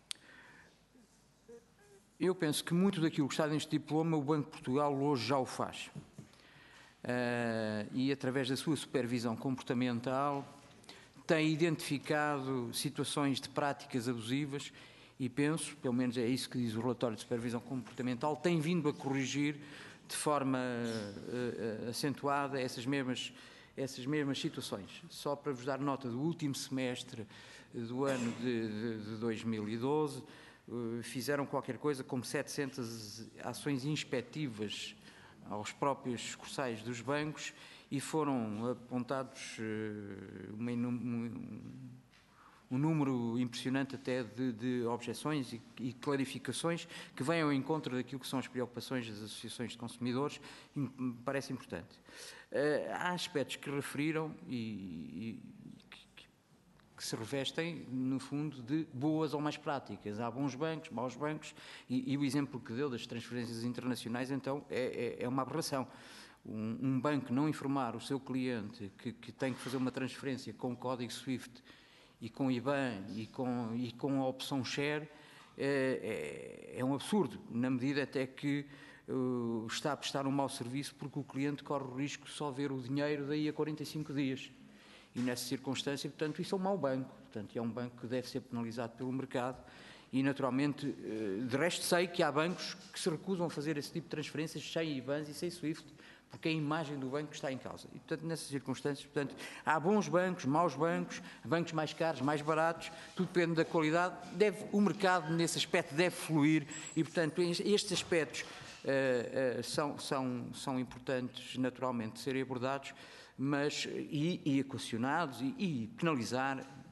Eu penso que muito daquilo que está neste diploma o Banco de Portugal hoje já o faz. Uh, e através da sua supervisão comportamental tem identificado situações de práticas abusivas e penso, pelo menos é isso que diz o relatório de supervisão comportamental, tem vindo a corrigir de forma uh, uh, acentuada essas mesmas, essas mesmas situações. Só para vos dar nota do último semestre do ano de, de, de dois mil e doze, uh, fizeram qualquer coisa como setecentas ações inspectivas aos próprios sucursais dos bancos e foram apontados uh, uma, um, um número impressionante até de, de objeções e, e clarificações que vêm ao encontro daquilo que são as preocupações das associações de consumidores e me parece importante. Uh, há aspectos que referiram e, e que, que se revestem, no fundo, de boas ou más práticas. Há bons bancos, maus bancos e, e o exemplo que deu das transferências internacionais, então, é, é, é uma aberração. Um, um banco não informar o seu cliente que, que tem que fazer uma transferência com código SWIFT e com I B A N e com, e com a opção share é, é, é um absurdo, na medida até que uh, está a prestar um mau serviço porque o cliente corre o risco de só ver o dinheiro daí a quarenta e cinco dias. E nessa circunstância, portanto, isso é um mau banco. Portanto, é um banco que deve ser penalizado pelo mercado e, naturalmente, uh, de resto sei que há bancos que se recusam a fazer esse tipo de transferências sem I B A Ns e sem SWIFT, porque é a imagem do banco que está em causa. E, portanto, nessas circunstâncias, portanto, há bons bancos, maus bancos, bancos mais caros, mais baratos, tudo depende da qualidade. Deve, o mercado, nesse aspecto, deve fluir e, portanto, estes aspectos uh, uh, são, são, são importantes, naturalmente, de serem abordados, mas, e, e equacionados e, e penalizar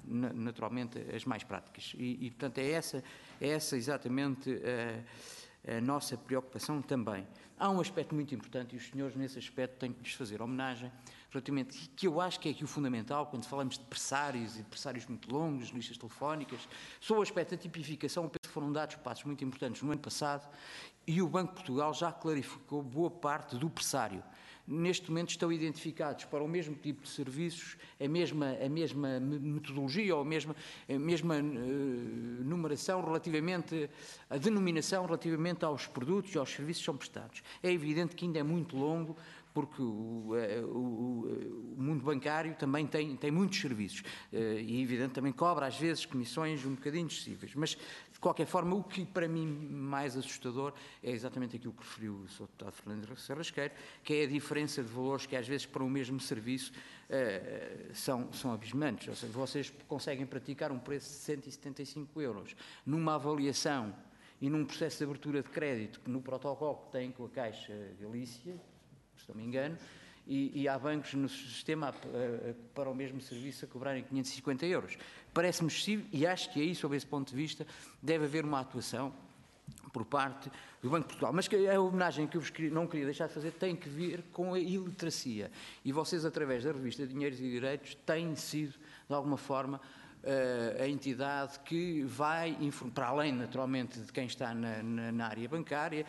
naturalmente as mais práticas. E, e portanto, é essa, é essa exatamente a, a nossa preocupação também. Há um aspecto muito importante, e os senhores nesse aspecto têm que lhes fazer homenagem, relativamente, que eu acho que é aqui o fundamental, quando falamos de pressários, e pressários muito longos, listas telefónicas, sobre o aspecto da tipificação, penso que foram dados passos muito importantes no ano passado, e o Banco de Portugal já clarificou boa parte do pressário. Neste momento estão identificados para o mesmo tipo de serviços, a mesma, a mesma metodologia ou a mesma, a mesma uh, numeração relativamente, a denominação relativamente aos produtos e aos serviços que são prestados. É evidente que ainda é muito longo, porque o, o, o mundo bancário também tem, tem muitos serviços e, evidente, também cobra às vezes comissões um bocadinho excessivas, mas de qualquer forma o que para mim mais assustador é exatamente aquilo que referiu o senhor Deputado Fernando Sarrasqueiro, que é a diferença de valores que às vezes para o mesmo serviço uh, são, são abismantes, ou seja, vocês conseguem praticar um preço de cento e setenta e cinco euros numa avaliação e num processo de abertura de crédito que no protocolo que tem com a Caixa Galícia, se não me engano, e, e há bancos no sistema a, a, a, para o mesmo serviço a cobrarem quinhentos e cinquenta euros. Parece-me excessivo e acho que aí, sob esse ponto de vista, deve haver uma atuação por parte do Banco de Portugal. Mas que a homenagem que eu vos queria, não queria deixar de fazer tem que ver com a iliteracia. E vocês, através da revista Dinheiros e Direitos, têm sido, de alguma forma, a entidade que vai, para além naturalmente de quem está na, na, na área bancária,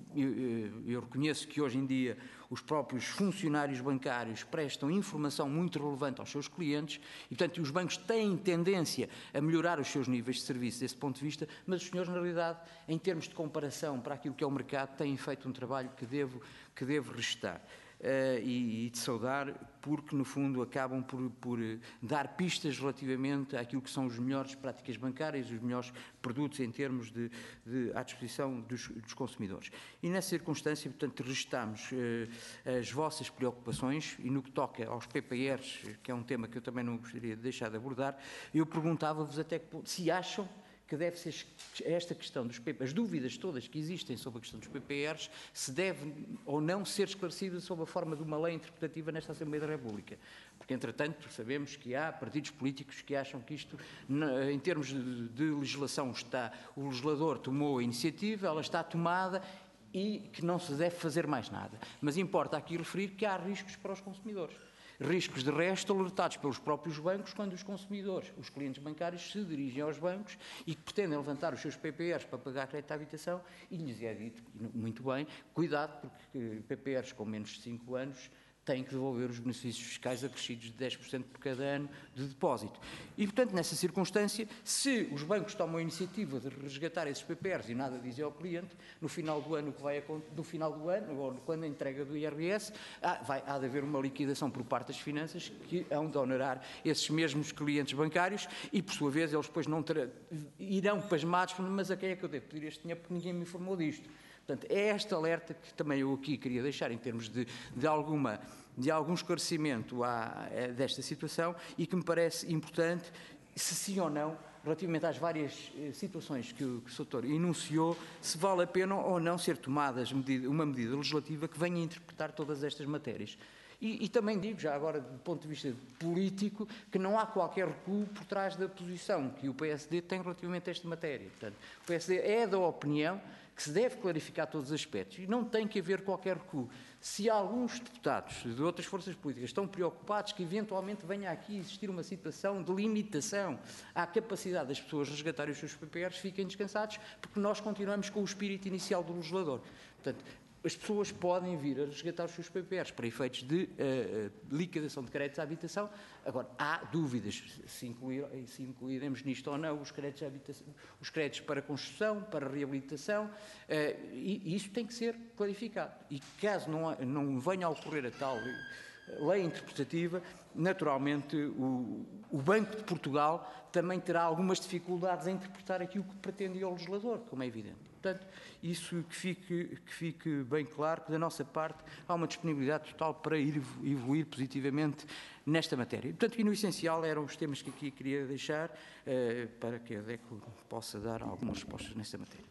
eu, eu reconheço que hoje em dia os próprios funcionários bancários prestam informação muito relevante aos seus clientes e, portanto, os bancos têm tendência a melhorar os seus níveis de serviço desse ponto de vista, mas os senhores, na realidade, em termos de comparação para aquilo que é o mercado, têm feito um trabalho que devo, que devo restar. Uh, e, e de saudar, porque no fundo acabam por, por uh, dar pistas relativamente àquilo que são as melhores práticas bancárias, os melhores produtos em termos de, de à disposição dos, dos consumidores. E nessa circunstância, portanto, registamos uh, as vossas preocupações e no que toca aos P P Rs, que é um tema que eu também não gostaria de deixar de abordar, eu perguntava-vos até que, se acham que deve ser esta questão dos P P Rs, as dúvidas todas que existem sobre a questão dos P P Rs, se deve ou não ser esclarecida sob a forma de uma lei interpretativa nesta Assembleia da República. Porque, entretanto, sabemos que há partidos políticos que acham que isto, em termos de, de legislação, está, o legislador tomou a iniciativa, ela está tomada e que não se deve fazer mais nada. Mas importa aqui referir que há riscos para os consumidores. Riscos, de resto, alertados pelos próprios bancos quando os consumidores, os clientes bancários, se dirigem aos bancos e que pretendem levantar os seus P P Rs para pagar crédito à habitação e lhes é dito, muito bem, cuidado, porque P P Rs com menos de cinco anos têm que devolver os benefícios fiscais acrescidos de dez por cento por cada ano de depósito. E, portanto, nessa circunstância, se os bancos tomam a iniciativa de resgatar esses P P Rs e nada dizem ao cliente, no final do ano, que vai, no final do ano ou quando a entrega do I R S, há, vai, há de haver uma liquidação por parte das finanças que hão de onerar esses mesmos clientes bancários e, por sua vez, eles depois não terão, irão pasmados, mas a quem é que eu devo pedir este dinheiro porque ninguém me informou disto. Portanto, é esta alerta que também eu aqui queria deixar em termos de, de, alguma, de algum esclarecimento à, a, desta situação e que me parece importante, se sim ou não, relativamente às várias eh, situações que o, que o doutor enunciou, se vale a pena ou não ser tomada medida, uma medida legislativa que venha a interpretar todas estas matérias. E, e também digo, já agora, do ponto de vista político, que não há qualquer recuo por trás da posição que o P S D tem relativamente a esta matéria. Portanto, o P S D é da opinião que se deve clarificar todos os aspectos e não tem que haver qualquer recuo. Se alguns deputados de outras forças políticas estão preocupados que eventualmente venha aqui existir uma situação de limitação à capacidade das pessoas resgatarem os seus P P Rs, fiquem descansados, porque nós continuamos com o espírito inicial do legislador. Portanto, as pessoas podem vir a resgatar os seus P P Rs para efeitos de uh, liquidação de créditos à habitação. Agora, há dúvidas se, incluir, se incluiremos nisto ou não os créditos, à habitação, os créditos para construção, para reabilitação, uh, e, e isso tem que ser clarificado. E caso não, não venha a ocorrer a tal lei interpretativa, naturalmente o, o Banco de Portugal também terá algumas dificuldades em interpretar aquilo que pretendia o legislador, como é evidente. Portanto, isso que fique, que fique bem claro que da nossa parte há uma disponibilidade total para ir evoluir positivamente nesta matéria. Portanto, e no essencial eram os temas que aqui queria deixar eh, para que a DECO possa dar algumas respostas nesta matéria.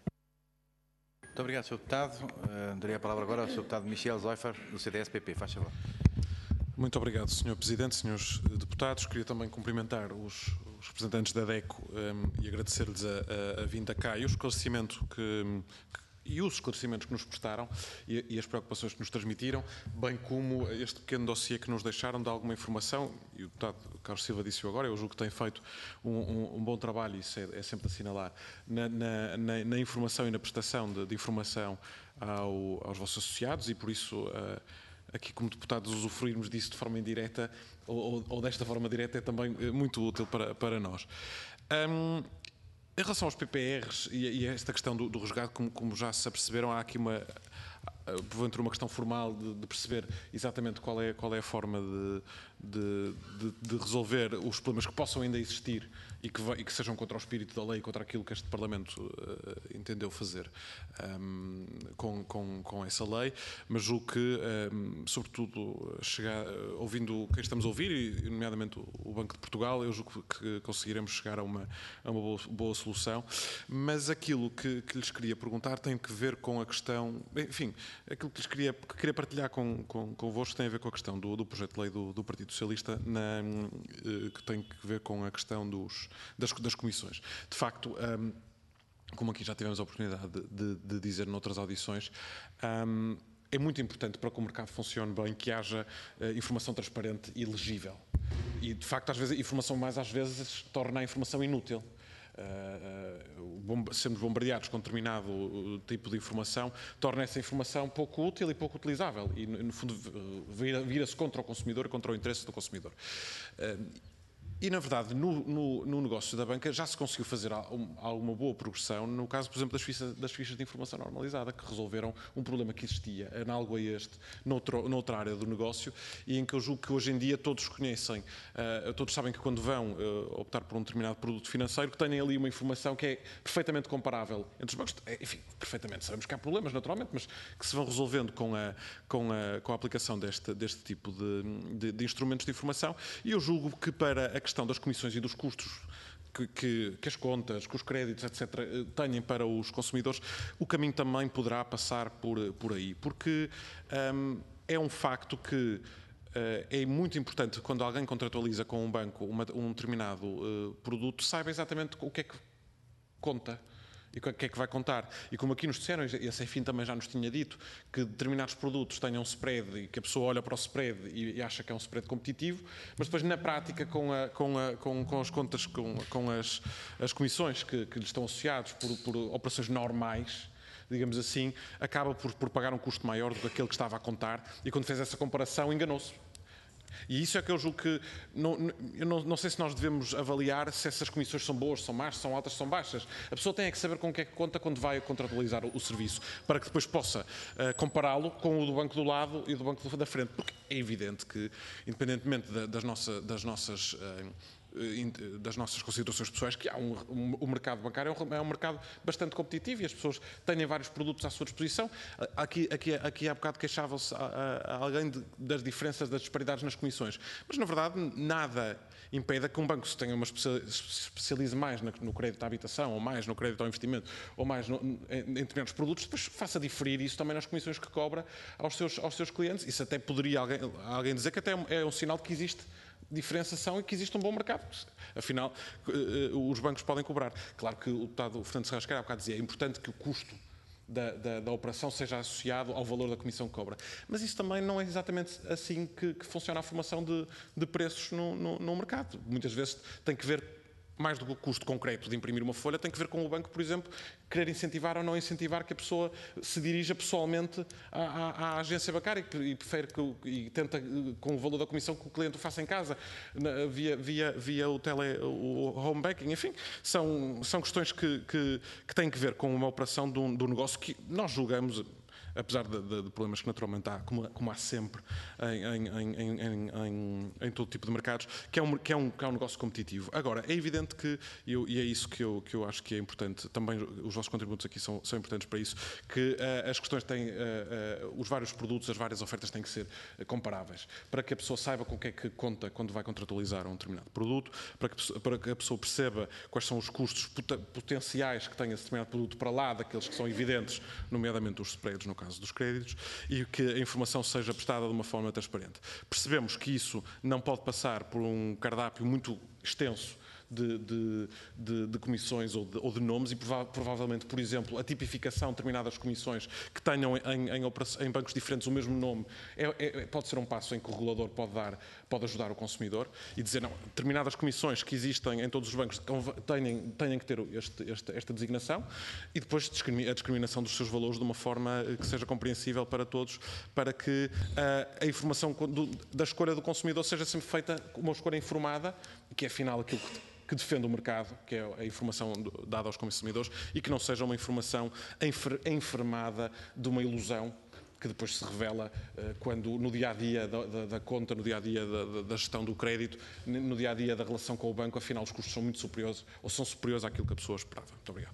Muito obrigado, senhor Deputado. Uh, daria a palavra agora ao senhor Deputado Michel Zoifer, do C D S P P. Faz favor. Muito obrigado, senhor Presidente, senhores deputados. Queria também cumprimentar os os representantes da DECO um, e agradecer-lhes a, a, a vinda cá e o esclarecimento que, que e os esclarecimentos que nos prestaram e, e as preocupações que nos transmitiram, bem como este pequeno dossiê que nos deixaram de alguma informação, e o deputado Carlos Silva disse-o agora, eu julgo que tem feito um, um, um bom trabalho, e isso é, é sempre de assinalar, na, na, na, na informação e na prestação de, de informação ao, aos vossos associados, e por isso, uh, aqui como deputados, usufruirmos disso de forma indireta, ou, ou, ou desta forma direta, é também muito útil para, para nós. Um, Em relação aos P P Rs e, e a esta questão do, do resgate, como, como já se aperceberam, há aqui uma, porventura, uma questão formal de, de perceber exatamente qual é, qual é a forma de, de, de, de resolver os problemas que possam ainda existir e que, e que sejam contra o espírito da lei e contra aquilo que este Parlamento uh, entendeu fazer um, com, com, com essa lei, mas julgo que, um, sobretudo, chegar, ouvindo quem estamos a ouvir, e nomeadamente o Banco de Portugal, eu julgo que conseguiremos chegar a uma, a uma boa, boa solução, mas aquilo que, que lhes queria perguntar tem que ver com a questão, enfim, aquilo que lhes queria, que queria partilhar com, com, convosco tem a ver com a questão do, do projeto de lei do, do Partido Socialista, na, que tem que ver com a questão dos Das, das comissões. De facto, um, como aqui já tivemos a oportunidade de, de, de dizer noutras audições, um, é muito importante para que o mercado funcione bem que haja uh, informação transparente e legível. E, de facto, às vezes, a informação mais às vezes torna a informação inútil. Uh, uh, bomba, sermos bombardeados com determinado uh, tipo de informação torna essa informação pouco útil e pouco utilizável e, no, no fundo, uh, vira-se contra o consumidor e contra o interesse do consumidor. Uh, E, na verdade, no, no, no negócio da banca já se conseguiu fazer alguma boa progressão, no caso, por exemplo, das fichas, das fichas de informação normalizada, que resolveram um problema que existia, análogo a este, noutro, noutra área do negócio, e em que eu julgo que hoje em dia todos conhecem, uh, todos sabem que quando vão uh, optar por um determinado produto financeiro, que têm ali uma informação que é perfeitamente comparável entre os bancos. Enfim, perfeitamente, sabemos que há problemas, naturalmente, mas que se vão resolvendo com a, com a, com a aplicação deste, deste tipo de, de, de instrumentos de informação, e eu julgo que para a questão das comissões e dos custos que, que, que as contas, que os créditos, etcétera, tenham para os consumidores, o caminho também poderá passar por, por aí, porque um, é um facto que uh, é muito importante quando alguém contratualiza com um banco uma, um determinado uh, produto, saiba exatamente o que é que conta e o que é que vai contar. E como aqui nos disseram, e a Ceifin também já nos tinha dito, que determinados produtos tenham spread e que a pessoa olha para o spread e, e acha que é um spread competitivo, mas depois na prática com, a, com, a, com, com as contas, com, com as, as comissões que, que lhes estão associados por, por operações normais, digamos assim, acaba por, por pagar um custo maior do que aquele que estava a contar, e quando fez essa comparação enganou-se. E isso é que eu julgo que, não, eu não, não sei se nós devemos avaliar se essas comissões são boas, são más, são altas, são baixas. A pessoa tem é que saber com o que é que conta quando vai contratualizar o, o serviço, para que depois possa uh, compará-lo com o do banco do lado e do banco da frente, porque é evidente que, independentemente da, das, nossa, das nossas... Uh, das nossas considerações pessoais, que há um, um, o mercado bancário é um, é um mercado bastante competitivo e as pessoas têm vários produtos à sua disposição. Aqui, aqui, aqui há bocado queixava-se a, a, a alguém de, das diferenças, das disparidades nas comissões, mas na verdade nada impede que um banco se tenha uma especialize mais no crédito à habitação, ou mais no crédito ao investimento, ou mais no, em, em determinados produtos, depois faça diferir isso também nas comissões que cobra aos seus, aos seus clientes. Isso até poderia alguém, alguém dizer que até é um sinal de que existe diferenciação e que existe um bom mercado. Afinal, os bancos podem cobrar. Claro que o deputado Fernando Serra Rasqueira há bocado dizia, é importante que o custo da, da, da operação seja associado ao valor da comissão que cobra. Mas isso também não é exatamente assim que, que funciona a formação de, de preços no, no, no mercado. Muitas vezes tem que ver, mais do que o custo concreto de imprimir uma folha, tem que ver com o banco, por exemplo, querer incentivar ou não incentivar que a pessoa se dirija pessoalmente à, à, à agência bancária e prefere que, e tenta, com o valor da comissão, que o cliente o faça em casa, na, via, via, via o, tele, o home banking. Enfim, são, são questões que, que, que têm que ver com uma operação do, do negócio que nós julgamos, apesar de, de, de problemas que naturalmente há, como, como há sempre em, em, em, em, em, em todo tipo de mercados, que é, um, que, é um, que é um negócio competitivo. Agora, é evidente que, eu, e é isso que eu, que eu acho que é importante, também os vossos contributos aqui são, são importantes para isso, que uh, as questões têm, uh, uh, os vários produtos, as várias ofertas têm que ser uh, comparáveis, para que a pessoa saiba com o que é que conta quando vai contratualizar um determinado produto, para que, para que a pessoa perceba quais são os custos pot potenciais que tem esse determinado produto para lá daqueles que são evidentes, nomeadamente os spreads, no caso dos créditos, e que a informação seja prestada de uma forma transparente. Percebemos que isso não pode passar por um cardápio muito extenso de, de, de, de comissões ou de, ou de nomes e prova provavelmente, por exemplo, a tipificação de determinadas comissões que tenham em, em, em bancos diferentes o mesmo nome é, é, pode ser um passo em que o regulador pode, dar, pode ajudar o consumidor e dizer, não, determinadas comissões que existem em todos os bancos têm, têm que ter este, este, esta designação e depois a discriminação dos seus valores de uma forma que seja compreensível para todos, para que uh, a informação do, da escolha do consumidor seja sempre feita uma escolha informada, que é afinal aquilo que, que defende o mercado, que é a informação dada aos consumidores, e que não seja uma informação enfer, enfermada de uma ilusão que depois se revela uh, quando no dia-a-dia da, da, da conta, no dia-a-dia da, da gestão do crédito, no dia-a-dia da relação com o banco, afinal os custos são muito superiores ou são superiores àquilo que a pessoa esperava. Muito obrigado.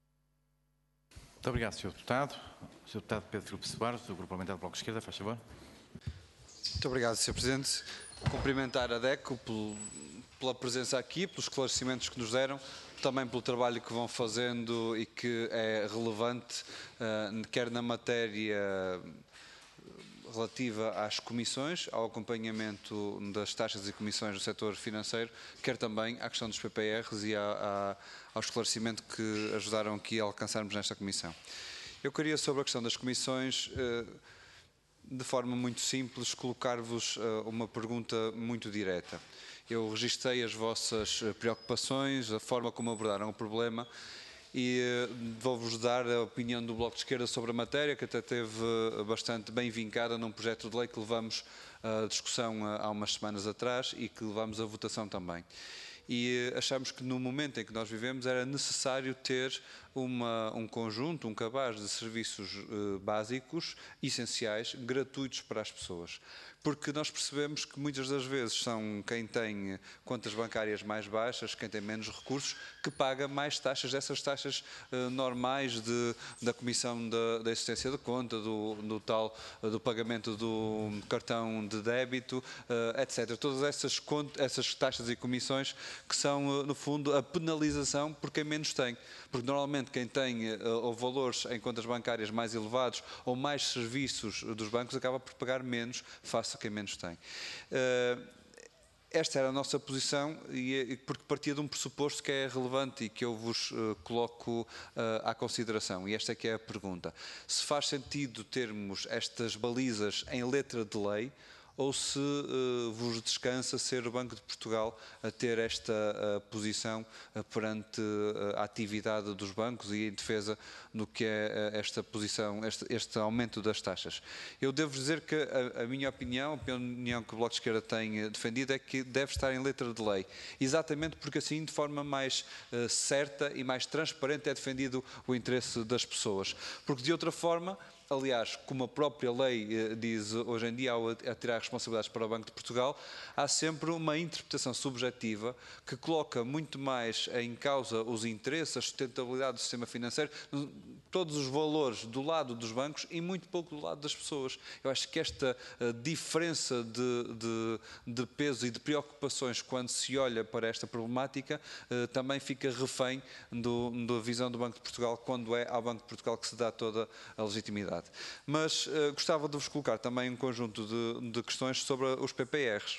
Muito obrigado, senhor Deputado. O senhor Deputado Pedro Filipe Soares, do Grupo Parlamentar do Bloco de Esquerda, faz favor. Muito obrigado, senhor Presidente. Cumprimentar a DECO pelo, pela presença aqui, pelos esclarecimentos que nos deram, também pelo trabalho que vão fazendo e que é relevante, uh, quer na matéria relativa às comissões, ao acompanhamento das taxas e comissões do setor financeiro, quer também à questão dos P P Rs e a, a, ao esclarecimento que ajudaram aqui a alcançarmos nesta comissão. Eu queria, sobre a questão das comissões, de forma muito simples, colocar-vos uma pergunta muito direta. Eu registrei as vossas preocupações, a forma como abordaram o problema e vou-vos dar a opinião do Bloco de Esquerda sobre a matéria, que até teve bastante bem vincada num projeto de lei que levamos à discussão há umas semanas atrás e que levamos à votação também. E achamos que no momento em que nós vivemos era necessário ter uma, um conjunto, um cabaz de serviços eh, básicos, essenciais, gratuitos para as pessoas. Porque nós percebemos que muitas das vezes são quem tem contas bancárias mais baixas, quem tem menos recursos, que paga mais taxas, dessas taxas eh, normais de, da comissão da, da existência de conta, do, do tal, do pagamento do cartão de débito, eh, etcétera. Todas essas, essas taxas e comissões que são, no fundo, a penalização por quem menos tem. Porque normalmente quem tem ou valores em contas bancárias mais elevados ou mais serviços dos bancos acaba por pagar menos face a quem menos tem. Esta era a nossa posição, e porque partia de um pressuposto que é relevante e que eu vos coloco à consideração. E esta é que é a pergunta. Se faz sentido termos estas balizas em letra de lei, ou se uh, vos descansa ser o Banco de Portugal a ter esta uh, posição uh, perante uh, a atividade dos bancos e em defesa do que é uh, esta posição, este, este aumento das taxas. Eu devo dizer que a, a minha opinião, a opinião que o Bloco de Esquerda tem uh, defendido é que deve estar em letra de lei, exatamente porque assim de forma mais uh, certa e mais transparente é defendido o interesse das pessoas, porque de outra forma, aliás, como a própria lei diz hoje em dia, ao atirar responsabilidades para o Banco de Portugal, há sempre uma interpretação subjetiva que coloca muito mais em causa os interesses, a sustentabilidade do sistema financeiro, todos os valores do lado dos bancos e muito pouco do lado das pessoas. Eu acho que esta diferença de, de, de peso e de preocupações quando se olha para esta problemática também fica refém do, da visão do Banco de Portugal quando é ao Banco de Portugal que se dá toda a legitimidade. Mas uh, gostava de vos colocar também um conjunto de, de questões sobre os P P Rs.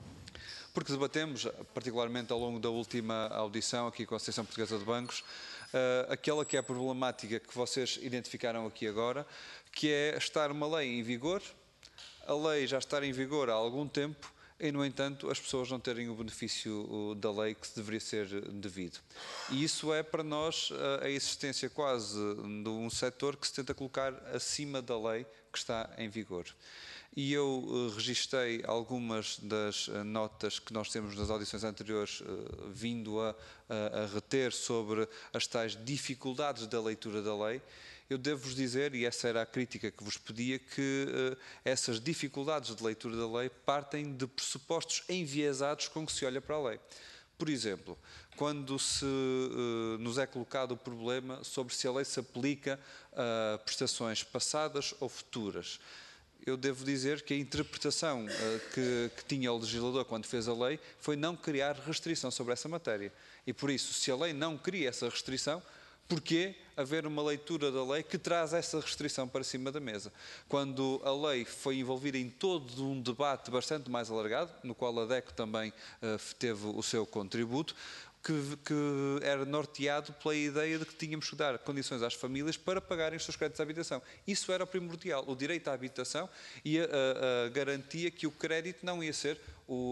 Porque debatemos, particularmente ao longo da última audição aqui com a Associação Portuguesa de Bancos, uh, aquela que é a problemática que vocês identificaram aqui agora, que é estar uma lei em vigor, a lei já estar em vigor há algum tempo, e, no entanto, as pessoas não terem o benefício da lei que deveria ser devido. E isso é, para nós, a existência quase de um setor que se tenta colocar acima da lei que está em vigor. E eu registrei algumas das notas que nós temos nas audições anteriores, vindo a, a, a reter sobre as tais dificuldades da leitura da lei. Eu devo-vos dizer, e essa era a crítica que vos pedia, que uh, essas dificuldades de leitura da lei partem de pressupostos enviesados com que se olha para a lei. Por exemplo, quando se, uh, nos é colocado o problema sobre se a lei se aplica a prestações passadas ou futuras. Eu devo dizer que a interpretação uh, que, que tinha o legislador quando fez a lei foi não criar restrição sobre essa matéria. E por isso, se a lei não cria essa restrição, porquê haver uma leitura da lei que traz essa restrição para cima da mesa? Quando a lei foi envolvida em todo um debate bastante mais alargado, no qual a DECO também uh, teve o seu contributo, que, que era norteado pela ideia de que tínhamos que dar condições às famílias para pagarem os seus créditos de habitação. Isso era o primordial, o direito à habitação e a, a, a garantia que o crédito não ia ser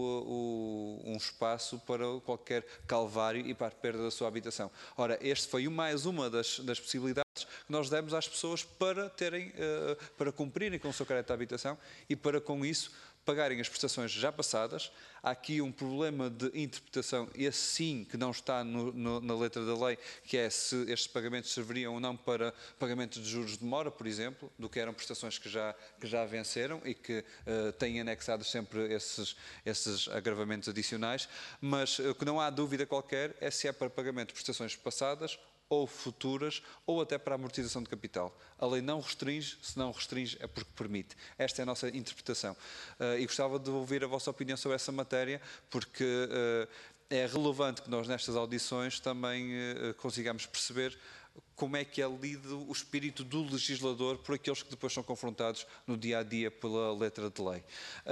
O, o, um espaço para qualquer calvário e para a perda da sua habitação. Ora, este foi mais uma das, das possibilidades que nós demos às pessoas para terem, uh, para cumprirem com o seu crédito de habitação e para, com isso, pagarem as prestações já passadas. Há aqui um problema de interpretação, esse sim que não está no, no, na letra da lei, que é se estes pagamentos serviriam ou não para pagamentos de juros de mora, por exemplo, do que eram prestações que já, que já venceram e que uh, têm anexados sempre esses, esses agravamentos adicionais, mas o uh, que não há dúvida qualquer é se é para pagamento de prestações passadas ou futuras, ou até para a amortização de capital. A lei não restringe, se não restringe é porque permite. Esta é a nossa interpretação. Uh, e gostava de ouvir a vossa opinião sobre essa matéria, porque uh, é relevante que nós nestas audições também uh, consigamos perceber como é que é lido o espírito do legislador por aqueles que depois são confrontados no dia-a-dia pela letra de lei.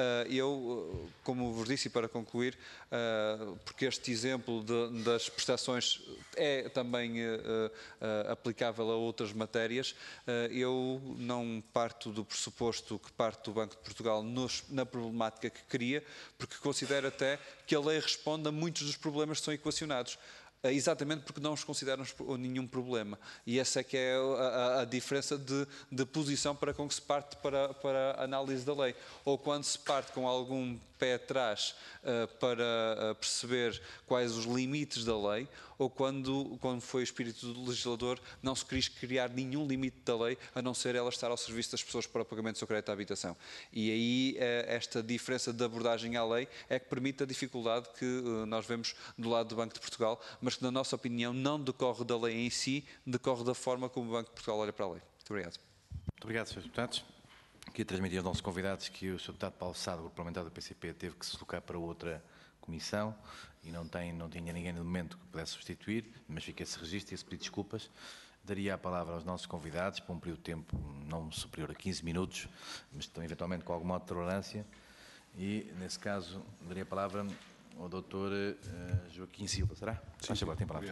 Eu, como vos disse, e para concluir, porque este exemplo de, das prestações é também aplicável a outras matérias, eu não parto do pressuposto que parte do Banco de Portugal nos, na problemática que cria, porque considero até que a lei responde a muitos dos problemas que são equacionados. Exatamente porque não os consideramos nenhum problema. E essa é que é a, a, a diferença de, de posição para com que se parte para, para a análise da lei. Ou quando se parte com algum pé atrás uh, para uh, perceber quais os limites da lei, ou quando, quando foi o espírito do legislador, não se quis criar nenhum limite da lei, a não ser ela estar ao serviço das pessoas para o pagamento do seu crédito à habitação. E aí uh, esta diferença de abordagem à lei é que permite a dificuldade que uh, nós vemos do lado do Banco de Portugal, mas que, na nossa opinião, não decorre da lei em si, decorre da forma como o Banco de Portugal olha para a lei. Muito obrigado. Muito obrigado, senhores deputados. Queria transmitir aos nossos convidados que o senhor deputado Paulo Sado, o parlamentar do P C P, teve que se deslocar para outra comissão e não, tem, não tinha ninguém no momento que pudesse substituir, mas fica esse registro e esse pedido de desculpas. Daria a palavra aos nossos convidados por um período de tempo não superior a quinze minutos, mas então, eventualmente com alguma tolerância. E, nesse caso, daria a palavra ao doutor uh, Joaquim Silva, será? Sim, sim. Tem a palavra.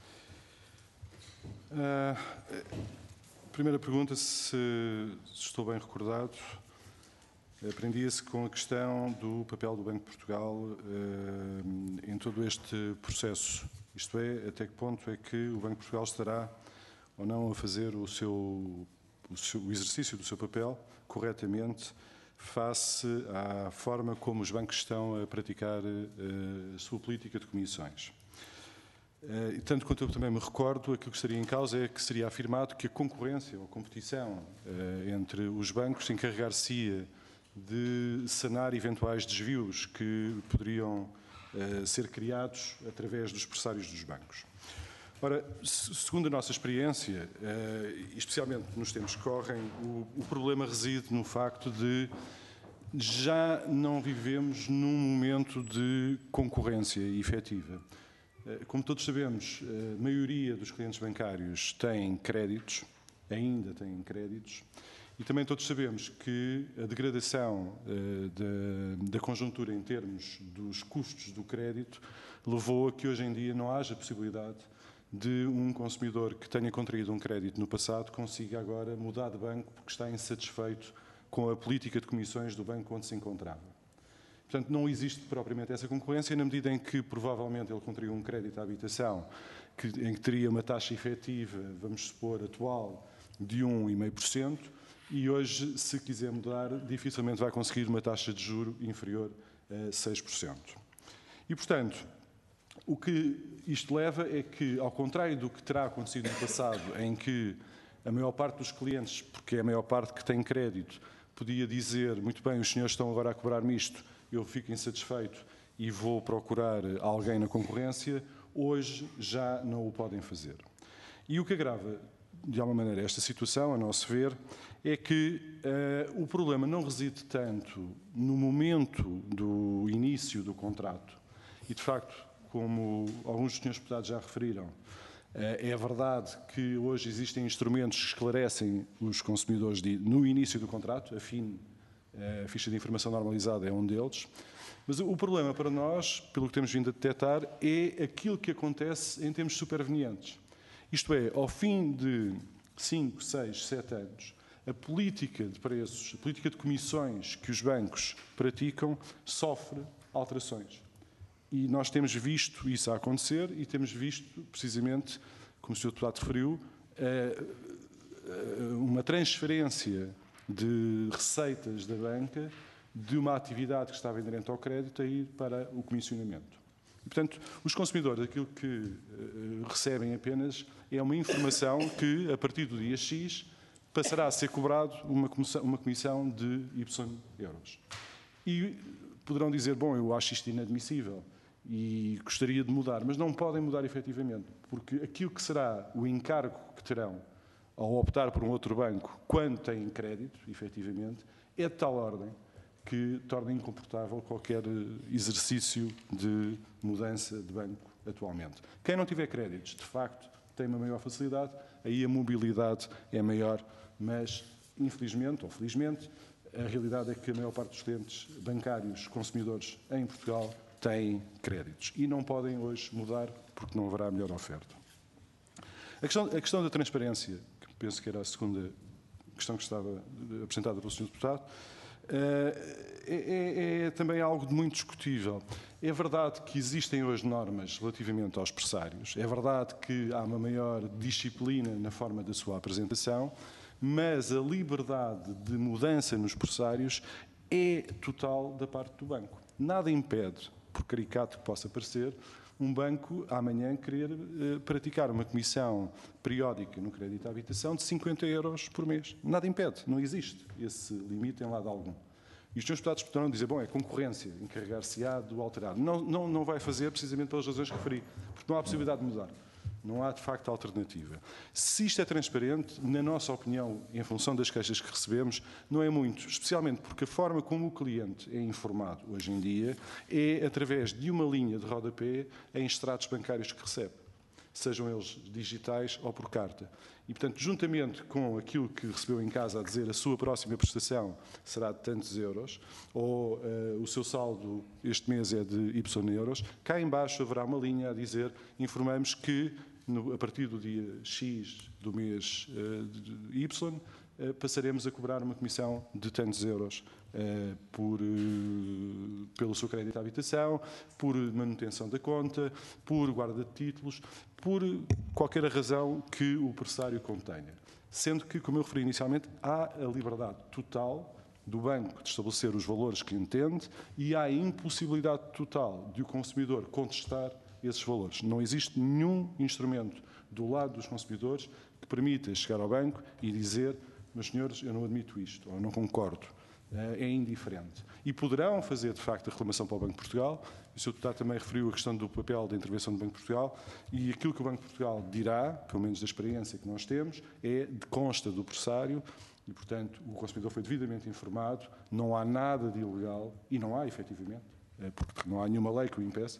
Uh, primeira pergunta, se, se estou bem recordado, aprendia-se com a questão do papel do Banco de Portugal uh, em todo este processo. Isto é, até que ponto é que o Banco de Portugal estará ou não a fazer o, seu, o, seu, o exercício do seu papel corretamente face à forma como os bancos estão a praticar uh, a sua política de comissões. Uh, e tanto quanto eu também me recordo, aquilo que estaria em causa é que seria afirmado que a concorrência ou a competição uh, entre os bancos encarregar-se-ia de sanar eventuais desvios que poderiam uh, ser criados através dos pressários dos bancos. Ora, segundo a nossa experiência, uh, especialmente nos tempos que correm, o, o problema reside no facto de já não vivemos num momento de concorrência efetiva. Como todos sabemos, a maioria dos clientes bancários têm créditos, ainda têm créditos, e também todos sabemos que a degradação uh, da, da conjuntura em termos dos custos do crédito levou a que hoje em dia não haja possibilidade de um consumidor que tenha contraído um crédito no passado consiga agora mudar de banco porque está insatisfeito com a política de comissões do banco onde se encontrava. Portanto, não existe propriamente essa concorrência, na medida em que, provavelmente, ele contraiu um crédito à habitação que, em que teria uma taxa efetiva, vamos supor, atual, de um vírgula cinco por cento, e hoje, se quiser mudar, dificilmente vai conseguir uma taxa de juro inferior a seis por cento. E, portanto, o que isto leva é que, ao contrário do que terá acontecido no passado, em que a maior parte dos clientes, porque é a maior parte que tem crédito, podia dizer, muito bem, os senhores estão agora a cobrar-me isto, eu fico insatisfeito e vou procurar alguém na concorrência, hoje já não o podem fazer. E o que agrava, de alguma maneira, esta situação, a nosso ver, é que uh, o problema não reside tanto no momento do início do contrato, e de facto, como alguns dos senhores deputados já referiram, uh, é verdade que hoje existem instrumentos que esclarecem os consumidores de, no início do contrato, a FIN, a ficha de informação normalizada é um deles, Mas o problema para nós, pelo que temos vindo a detectar, é aquilo que acontece em termos supervenientes. Isto é, ao fim de cinco, seis, sete anos, a política de preços, a política de comissões que os bancos praticam sofre alterações. E nós temos visto isso a acontecer e temos visto, precisamente, como o senhor Deputado referiu, uma transferência de receitas da banca de uma atividade que estava inerente ao crédito a ir para o comissionamento. E, portanto, os consumidores, aquilo que uh, recebem apenas é uma informação que, a partir do dia X, passará a ser cobrado uma comissão, uma comissão de Y euros. E poderão dizer, bom, eu acho isto inadmissível e gostaria de mudar, mas não podem mudar efetivamente, porque aquilo que será o encargo que terão ao optar por um outro banco, quando têm crédito, efetivamente, é de tal ordem que torna incomportável qualquer exercício de mudança de banco atualmente. Quem não tiver créditos, de facto, tem uma maior facilidade, aí a mobilidade é maior, mas, infelizmente ou felizmente, a realidade é que a maior parte dos clientes bancários, consumidores em Portugal, têm créditos e não podem hoje mudar porque não haverá melhor oferta. A questão, a questão da transparência, que penso que era a segunda questão que estava apresentada pelo senhor Deputado, É, é, é também algo de muito discutível. É verdade que existem hoje normas relativamente aos pressários, é verdade que há uma maior disciplina na forma da sua apresentação, mas a liberdade de mudança nos pressários é total da parte do banco. Nada impede, por caricato que possa parecer, um banco amanhã querer eh, praticar uma comissão periódica no crédito à habitação de cinquenta euros por mês. Nada impede, não existe esse limite em lado algum. E os senhores deputados poderão dizer, bom, é concorrência, encarregar-se-á do alterar. Não, não, não vai fazer precisamente pelas razões que referi, porque não há possibilidade de mudar. Não há, de facto, alternativa. Se isto é transparente, na nossa opinião, em função das queixas que recebemos, não é muito, especialmente porque a forma como o cliente é informado hoje em dia é através de uma linha de rodapé em extratos bancários que recebe, sejam eles digitais ou por carta. E, portanto, juntamente com aquilo que recebeu em casa a dizer a sua próxima prestação será de tantos euros, ou uh, o seu saldo este mês é de Y euros, cá em baixo haverá uma linha a dizer, informamos que no, a partir do dia X do mês uh, de Y, uh, passaremos a cobrar uma comissão de tantos euros uh, por, uh, pelo seu crédito à habitação, por manutenção da conta, por guarda de títulos, por qualquer razão que o pressário contenha. Sendo que, como eu referi inicialmente, há a liberdade total do banco de estabelecer os valores que entende e há a impossibilidade total de o consumidor contestar esses valores. Não existe nenhum instrumento do lado dos consumidores que permita chegar ao banco e dizer, meus senhores, eu não admito isto, ou não concordo, é indiferente. E poderão fazer, de facto, a reclamação para o Banco de Portugal. O senhor Deputado também referiu a questão do papel da intervenção do Banco de Portugal e aquilo que o Banco de Portugal dirá, pelo menos da experiência que nós temos, é de consta do pressário e, portanto, o consumidor foi devidamente informado, não há nada de ilegal e não há, efetivamente, porque não há nenhuma lei que o impeça,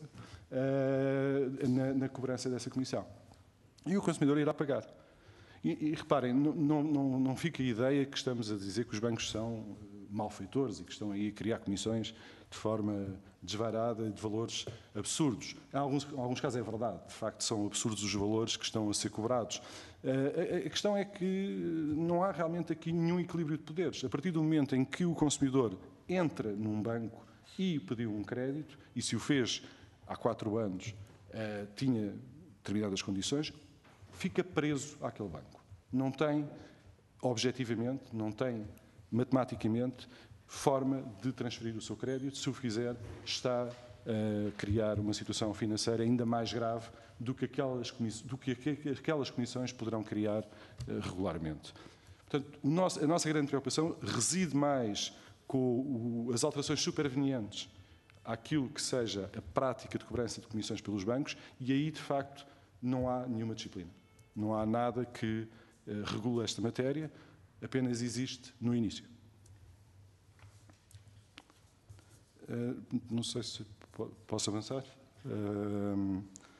na, na cobrança dessa comissão. E o consumidor irá pagar. E, e reparem, não, não, não fica a ideia que estamos a dizer que os bancos são malfeitores e que estão aí a criar comissões de forma desvarada, de valores absurdos. Em alguns, em alguns casos é verdade, de facto são absurdos os valores que estão a ser cobrados. Uh, a, a questão é que não há realmente aqui nenhum equilíbrio de poderes. A partir do momento em que o consumidor entra num banco e pediu um crédito, e se o fez há quatro anos, uh, tinha determinadas condições, fica preso àquele banco. Não tem, objetivamente, não tem matematicamente, forma de transferir o seu crédito. Se o fizer, está a criar uma situação financeira ainda mais grave do que aquelas, do que aquelas comissões poderão criar uh, regularmente. Portanto, o nosso, a nossa grande preocupação reside mais com o, as alterações supervenientes àquilo que seja a prática de cobrança de comissões pelos bancos e aí, de facto, não há nenhuma disciplina. Não há nada que uh, regule esta matéria, apenas existe no início. Uh, não sei se posso avançar. Uh,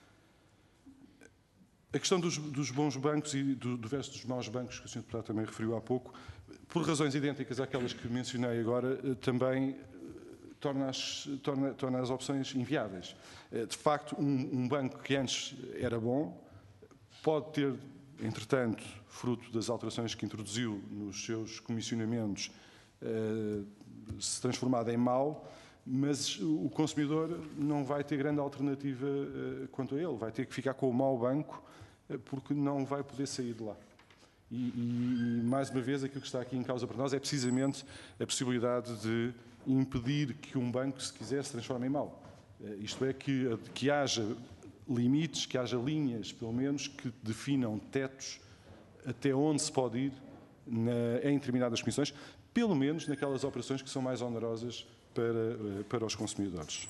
a questão dos, dos bons bancos e do, do verso dos maus bancos, que o senhor Deputado também referiu há pouco, por razões idênticas àquelas que mencionei agora, uh, também uh, torna as, torna, torna as opções inviáveis. De facto, um, um banco que antes era bom pode ter, entretanto, fruto das alterações que introduziu nos seus comissionamentos, se transformado em mau, mas o consumidor não vai ter grande alternativa quanto a ele, vai ter que ficar com o mau banco porque não vai poder sair de lá. E, e, e, mais uma vez, aquilo que está aqui em causa para nós é precisamente a possibilidade de impedir que um banco, se quiser, se transforme em mau. Isto é, que, que haja limites, que haja linhas, pelo menos, que definam tetos até onde se pode ir na, em determinadas comissões, pelo menos naquelas operações que são mais onerosas para, para os consumidores.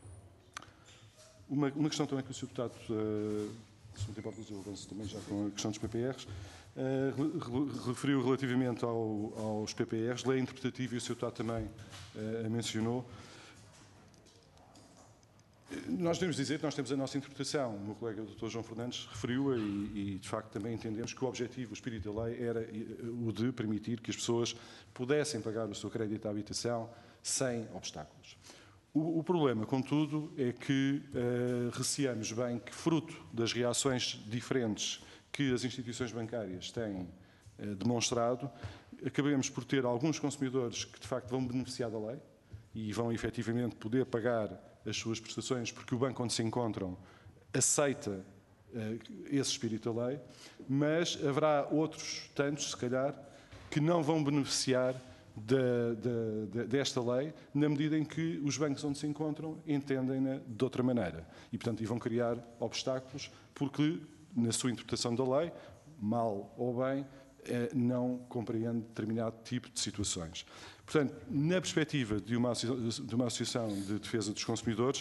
Uma, uma questão também que o senhor Deputado, uh, se não te importas, eu avanço também já com a questão dos P P Rs, uh, referiu relativamente ao, aos P P Rs, lei interpretativa, e o senhor Deputado também uh, a mencionou. Nós devemos dizer que nós temos a nossa interpretação. O meu colega, o doutor João Fernandes, referiu-a e, e, de facto, também entendemos que o objetivo, o espírito da lei, era o de permitir que as pessoas pudessem pagar o seu crédito à habitação sem obstáculos. O, o problema, contudo, é que uh, receamos bem que, fruto das reações diferentes que as instituições bancárias têm uh, demonstrado, acabemos por ter alguns consumidores que, de facto, vão beneficiar da lei e vão, efetivamente, poder pagar as suas prestações, porque o banco onde se encontram aceita uh, esse espírito da lei, mas haverá outros tantos, se calhar, que não vão beneficiar de, de, de, desta lei, na medida em que os bancos onde se encontram entendem-na de outra maneira. E, portanto, e vão criar obstáculos, porque, na sua interpretação da lei, mal ou bem, uh, não compreende determinado tipo de situações. Portanto, na perspectiva de uma, de uma associação de defesa dos consumidores,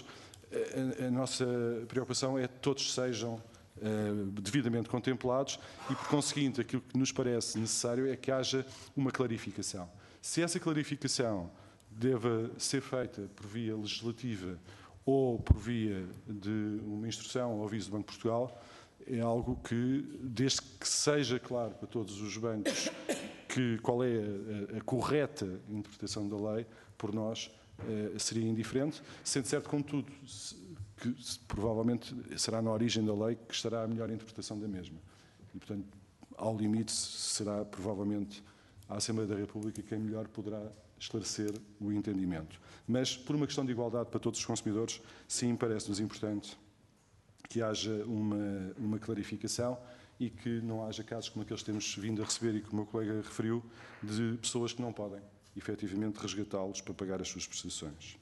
a, a nossa preocupação é que todos sejam uh, devidamente contemplados e, por conseguinte, aquilo que nos parece necessário é que haja uma clarificação. Se essa clarificação deve ser feita por via legislativa ou por via de uma instrução ou aviso do Banco de Portugal, é algo que, desde que seja claro para todos os bancos que qual é a, a correta interpretação da lei, por nós eh, seria indiferente, sendo certo, contudo, que provavelmente será na origem da lei que estará a melhor interpretação da mesma. E, portanto, ao limite, será provavelmente a Assembleia da República quem melhor poderá esclarecer o entendimento. Mas, por uma questão de igualdade para todos os consumidores, sim, parece-nos importante que haja uma, uma clarificação e que não haja casos como aqueles que temos vindo a receber e que o meu colega referiu, de pessoas que não podem, efetivamente, resgatá-los para pagar as suas prestações.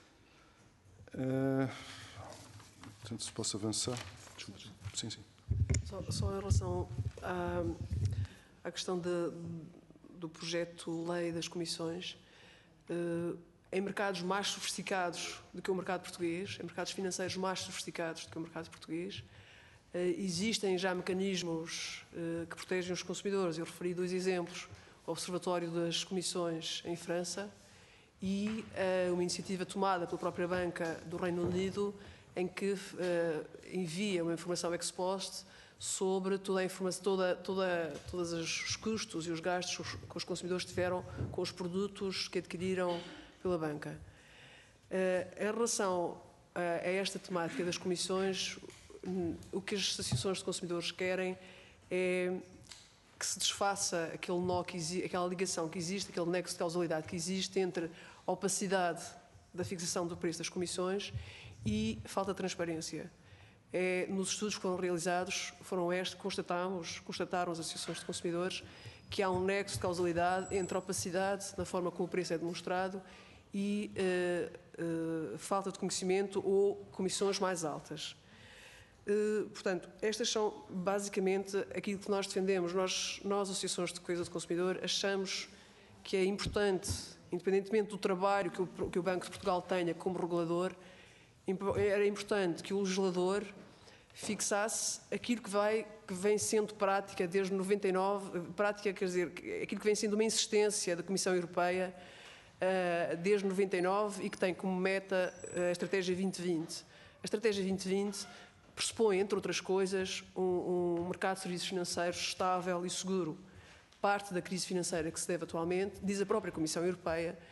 Uh, portanto, se posso avançar. Desculpa. Sim, sim. Só, só em relação à, à questão de, do projeto-lei das comissões, uh, em mercados mais sofisticados do que o mercado português, em mercados financeiros mais sofisticados do que o mercado português, existem já mecanismos uh, que protegem os consumidores. Eu referi dois exemplos: o Observatório das Comissões em França e uh, uma iniciativa tomada pela própria banca do Reino Unido, em que uh, envia uma informação ex post sobre toda a informação, toda, toda, todos os custos e os gastos que os consumidores tiveram com os produtos que adquiriram pela banca. Uh, em relação a, a esta temática das comissões, o que as associações de consumidores querem é que se desfaça aquele nó que existe, aquela ligação que existe, aquele nexo de causalidade que existe entre a opacidade da fixação do preço das comissões e falta de transparência. É, nos estudos que foram realizados, foram estes que constatamos, constataram as associações de consumidores, que há um nexo de causalidade entre a opacidade na forma como o preço é demonstrado e uh, uh, falta de conhecimento ou comissões mais altas. Uh, portanto, estas são basicamente aquilo que nós defendemos. Nós, nós associações de defesa do consumidor, achamos que é importante, independentemente do trabalho que o, que o Banco de Portugal tenha como regulador, era importante que o legislador fixasse aquilo que, vai, que vem sendo prática desde noventa e nove, prática, quer dizer, aquilo que vem sendo uma insistência da Comissão Europeia uh, desde noventa e nove e que tem como meta a Estratégia vinte vinte. A Estratégia vinte vinte pressupõe, entre outras coisas, um, um mercado de serviços financeiros estável e seguro. Parte da crise financeira que se deve atualmente, diz a própria Comissão Europeia,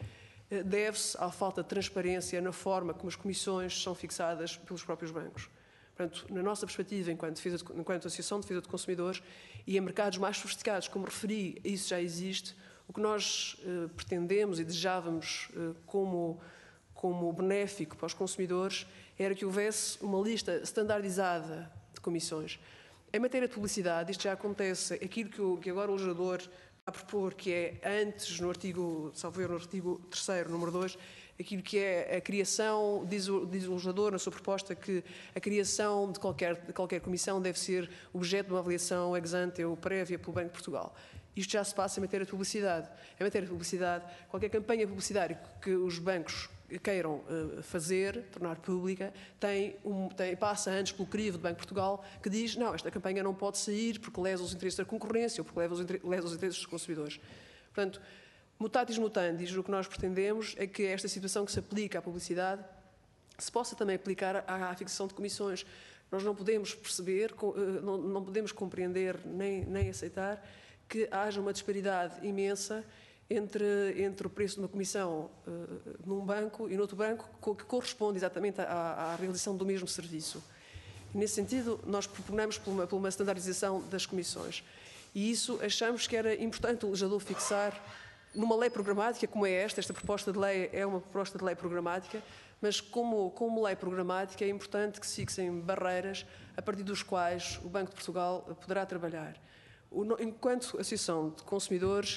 deve-se à falta de transparência na forma como as comissões são fixadas pelos próprios bancos. Portanto, na nossa perspectiva, enquanto, defesa de, enquanto Associação de Defesa de Consumidores, e em mercados mais sofisticados, como referi, isso já existe, o que nós eh, pretendemos e desejávamos eh, como, como benéfico para os consumidores era que houvesse uma lista standardizada de comissões. Em matéria de publicidade, isto já acontece, aquilo que, o, que agora o legislador a propor, que é antes, no artigo, salvo erro, no artigo terceiro, número dois, aquilo que é a criação, diz o, diz o legislador na sua proposta, que a criação de qualquer, de qualquer comissão deve ser objeto de uma avaliação ex ante ou prévia pelo Banco de Portugal. Isto já se passa em matéria de publicidade. Em matéria de publicidade, qualquer campanha publicitária que os bancos queiram uh, fazer, tornar pública, tem um, tem, passa antes pelo crivo do Banco de Portugal, que diz, não, esta campanha não pode sair porque lesa os interesses da concorrência ou porque lesa os, lesa os interesses dos consumidores. Portanto, mutatis mutandis, o que nós pretendemos é que esta situação que se aplica à publicidade se possa também aplicar à, à fixação de comissões. Nós não podemos perceber, uh, não, não podemos compreender nem, nem aceitar que haja uma disparidade imensa Entre, entre o preço de uma comissão uh, num banco e noutro banco que corresponde exatamente à, à realização do mesmo serviço. E, nesse sentido, nós proponemos por uma, por uma standardização das comissões. E isso achamos que era importante o legislador fixar numa lei programática como é esta. Esta proposta de lei é uma proposta de lei programática, mas como, como lei programática é importante que se fixem barreiras a partir dos quais o Banco de Portugal poderá trabalhar. O, enquanto Associação de Consumidores,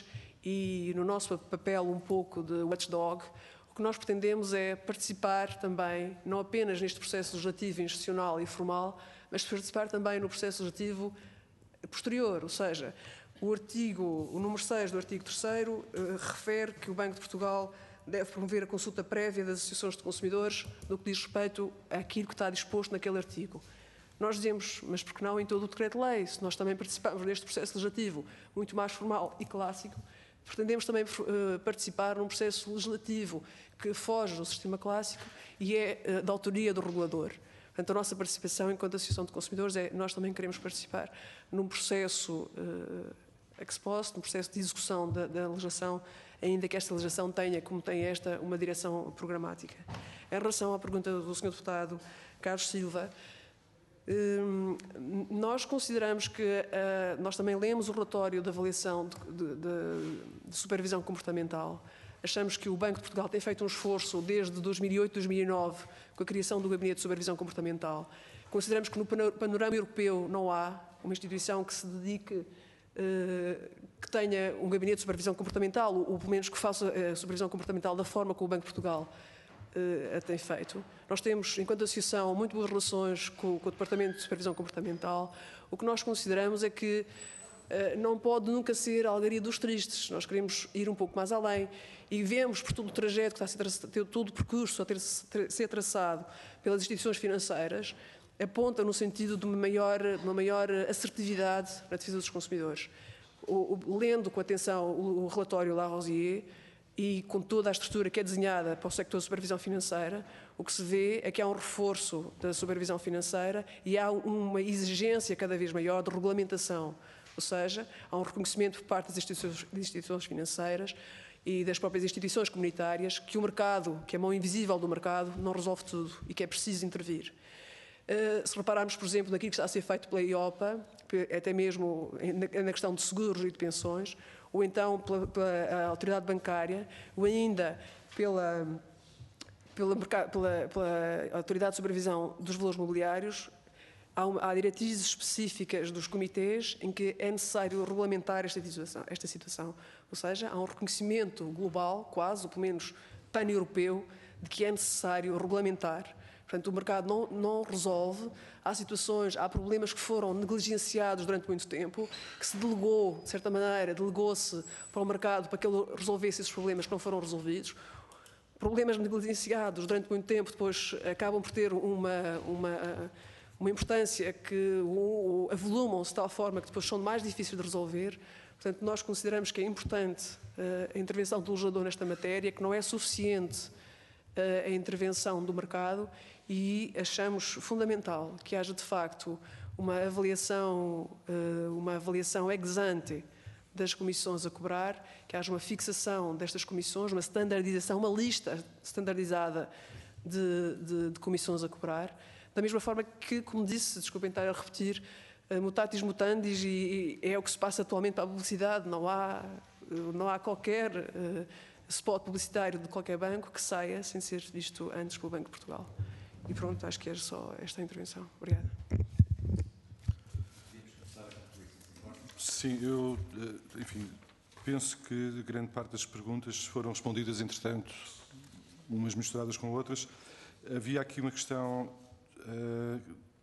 e no nosso papel um pouco de watchdog, o que nós pretendemos é participar também, não apenas neste processo legislativo, institucional e formal, mas participar também no processo legislativo posterior, ou seja, o artigo, o número seis do artigo terceiro uh, refere que o Banco de Portugal deve promover a consulta prévia das associações de consumidores no que diz respeito àquilo que está disposto naquele artigo. Nós dizemos, mas por que não em todo o decreto-lei, se nós também participamos neste processo legislativo muito mais formal e clássico, pretendemos também uh, participar num processo legislativo que foge do sistema clássico e é uh, da autoria do regulador. Portanto, a nossa participação enquanto Associação de Consumidores é, nós também queremos participar num processo uh, ex post, num processo de execução da, da legislação, ainda que esta legislação tenha, como tem esta, uma direção programática. Em relação à pergunta do senhor Deputado Carlos Silva, nós consideramos que, uh, nós também lemos o relatório de avaliação de, de, de, de supervisão comportamental. Achamos que o Banco de Portugal tem feito um esforço desde dois mil e oito, dois mil e nove, com a criação do Gabinete de Supervisão Comportamental. Consideramos que no panorama europeu não há uma instituição que se dedique, uh, que tenha um Gabinete de Supervisão Comportamental, ou, ou pelo menos que faça a supervisão comportamental da forma como o Banco de Portugal a tem feito. Nós temos, enquanto associação, muito boas relações com, com o Departamento de Supervisão Comportamental. O que nós consideramos é que uh, não pode nunca ser a algaria dos tristes. Nós queremos ir um pouco mais além e vemos por todo o trajeto que está a ser traçado, todo o percurso a ter, ter, ser traçado pelas instituições financeiras, aponta no sentido de uma maior, de uma maior assertividade na defesa dos consumidores. O, o, lendo com atenção o, o relatório Larosière, e com toda a estrutura que é desenhada para o sector de supervisão financeira, o que se vê é que há um reforço da supervisão financeira e há uma exigência cada vez maior de regulamentação, ou seja, há um reconhecimento por parte das instituições, das instituições financeiras e das próprias instituições comunitárias que o mercado, que a mão invisível do mercado, não resolve tudo e que é preciso intervir. Uh, se repararmos, por exemplo, naquilo que está a ser feito pela I O P A, até mesmo na, na questão de seguros e de pensões, ou então pela, pela autoridade bancária, ou ainda pela, pela, pela, pela autoridade de supervisão dos valores mobiliários, há, uma, há diretrizes específicas dos comitês em que é necessário regulamentar esta situação, esta situação. Ou seja, há um reconhecimento global, quase, ou pelo menos pan-europeu, de que é necessário regulamentar. Portanto, o mercado não, não resolve, há situações, há problemas que foram negligenciados durante muito tempo, que se delegou, de certa maneira, delegou-se para o mercado para que ele resolvesse esses problemas que não foram resolvidos. Problemas negligenciados durante muito tempo depois acabam por ter uma, uma, uma importância que o, avolumam-se de tal forma que depois são mais difíceis de resolver. Portanto, nós consideramos que é importante uh, a intervenção do legislador nesta matéria, que não é suficiente uh, a intervenção do mercado, e achamos fundamental que haja, de facto, uma avaliação, uma avaliação ex ante das comissões a cobrar, que haja uma fixação destas comissões, uma standardização, uma lista standardizada de, de, de comissões a cobrar, da mesma forma que, como disse, desculpem estar a repetir, mutatis mutandis, e, e é o que se passa atualmente para a publicidade, não há, não há qualquer uh, spot publicitário de qualquer banco que saia sem ser visto antes pelo Banco de Portugal. E pronto, acho que é só esta intervenção. Obrigada. Sim, eu, enfim, penso que grande parte das perguntas foram respondidas, entretanto, umas misturadas com outras. Havia aqui uma questão uh,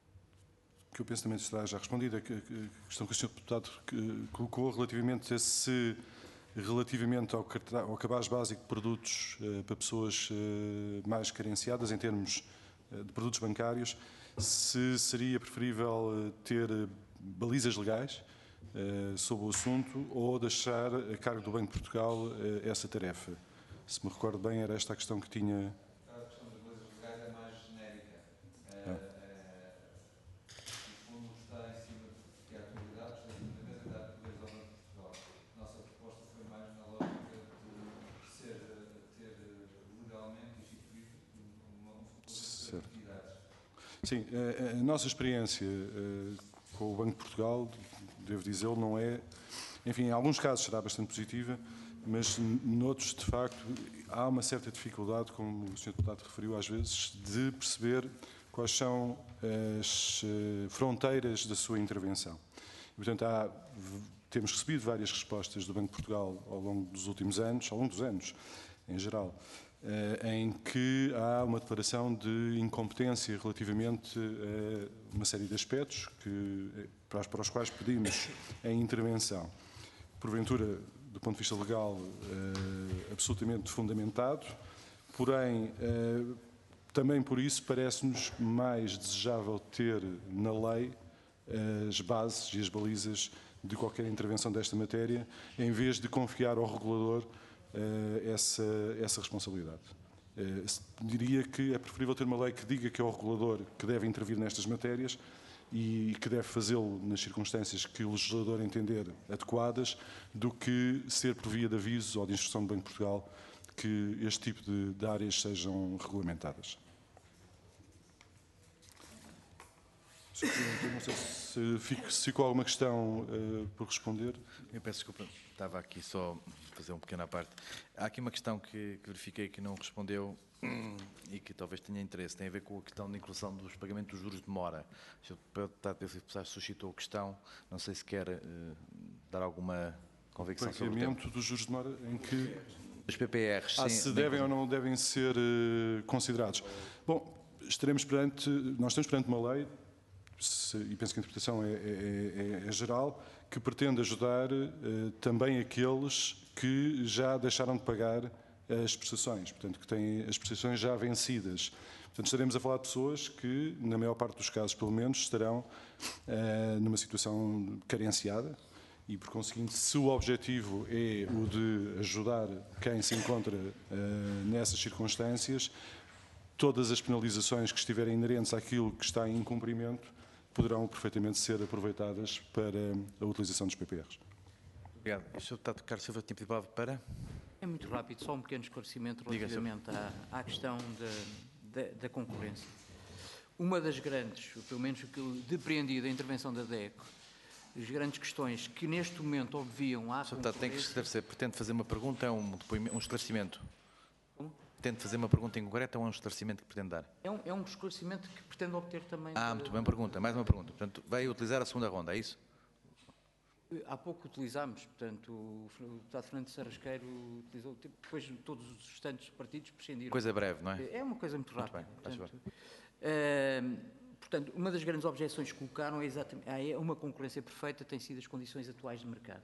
que eu penso também será já respondida, que, que, a questão que o senhor Deputado que, colocou relativamente a se, relativamente ao, ao cabaz básico de produtos uh, para pessoas uh, mais carenciadas em termos uh, de produtos bancários, se seria preferível uh, ter uh, balizas legais Uh, sobre o assunto ou deixar a cargo do Banco de Portugal uh, essa tarefa. Se me recordo bem, era esta a questão que tinha... A questão das leis legais é mais genérica. Uh, ah. uh, o fundo está em cima de que a atualidade está em cima da mesa da atualidade ao Banco de Portugal. A nossa proposta foi mais na lógica de ser, ter legalmente instituído um fundo de atividades. Sim, a, a nossa experiência uh, com o Banco de Portugal, devo dizê-lo, não é... Enfim, em alguns casos será bastante positiva, mas noutros, de facto, há uma certa dificuldade, como o senhor Deputado referiu às vezes, de perceber quais são as fronteiras da sua intervenção. E, portanto, há, temos recebido várias respostas do Banco de Portugal ao longo dos últimos anos, ao longo dos anos, em geral, em que há uma declaração de incompetência relativamente a uma série de aspectos que, para os quais pedimos a intervenção. Porventura, do ponto de vista legal, absolutamente fundamentado, porém, também por isso parece-nos mais desejável ter na lei as bases e as balizas de qualquer intervenção desta matéria, em vez de confiar ao regulador essa, essa responsabilidade. Diria que é preferível ter uma lei que diga que é o regulador que deve intervir nestas matérias e que deve fazê-lo nas circunstâncias que o legislador entender adequadas, do que ser por via de aviso ou de instrução do Banco de Portugal que este tipo de, de áreas sejam regulamentadas. Não sei se, fico, se ficou alguma questão uh, por responder. Eu peço desculpa, estava aqui só a fazer um pequeno à parte. Há aqui uma questão que, que verifiquei que não respondeu e que talvez tenha interesse. Tem a ver com a questão da inclusão dos pagamentos dos juros de mora. O senhor Deputado suscitou a questão, não sei se quer uh, dar alguma convicção sobre o tema. Pagamento dos juros de mora em que... Os P P Rs, ah, sim. Se devem ou não devem ser uh, considerados. Bom, estaremos perante... Nós estamos perante uma lei, se, e penso que a interpretação é, é, é, é geral, que pretende ajudar uh, também aqueles que já deixaram de pagar as prestações, portanto, que têm as prestações já vencidas. Portanto, estaremos a falar de pessoas que, na maior parte dos casos, pelo menos, estarão uh, numa situação carenciada e, por conseguinte, se o objetivo é o de ajudar quem se encontra uh, nessas circunstâncias, todas as penalizações que estiverem inerentes àquilo que está em incumprimento poderão perfeitamente ser aproveitadas para a utilização dos P P Rs. Obrigado. O senhor Deputado Carlos Silva tinha pedido palavra para... É muito rápido, só um pequeno esclarecimento relativamente à, à questão da, da, da concorrência. Uma das grandes, pelo menos o que eu depreendi da intervenção da DECO, as grandes questões que neste momento obviam à concorrência... Tem que esclarecer. Pretende fazer uma pergunta, é um, um esclarecimento? Como? Pretende fazer uma pergunta em concreto ou é um esclarecimento que pretende dar? É um, é um esclarecimento que pretendo obter também... Ah, de, muito bem, pergunta. Mais uma pergunta. Portanto, vai utilizar a segunda ronda, é isso? Há pouco utilizámos, portanto, o deputado Fernando Sarrasqueiro utilizou, depois todos os restantes partidos prescindiram. Coisa breve, não é? É uma coisa muito rápida. Muito bem, portanto, uh, portanto, uma das grandes objeções que colocaram é exatamente, é uma concorrência perfeita, tem sido as condições atuais de mercado.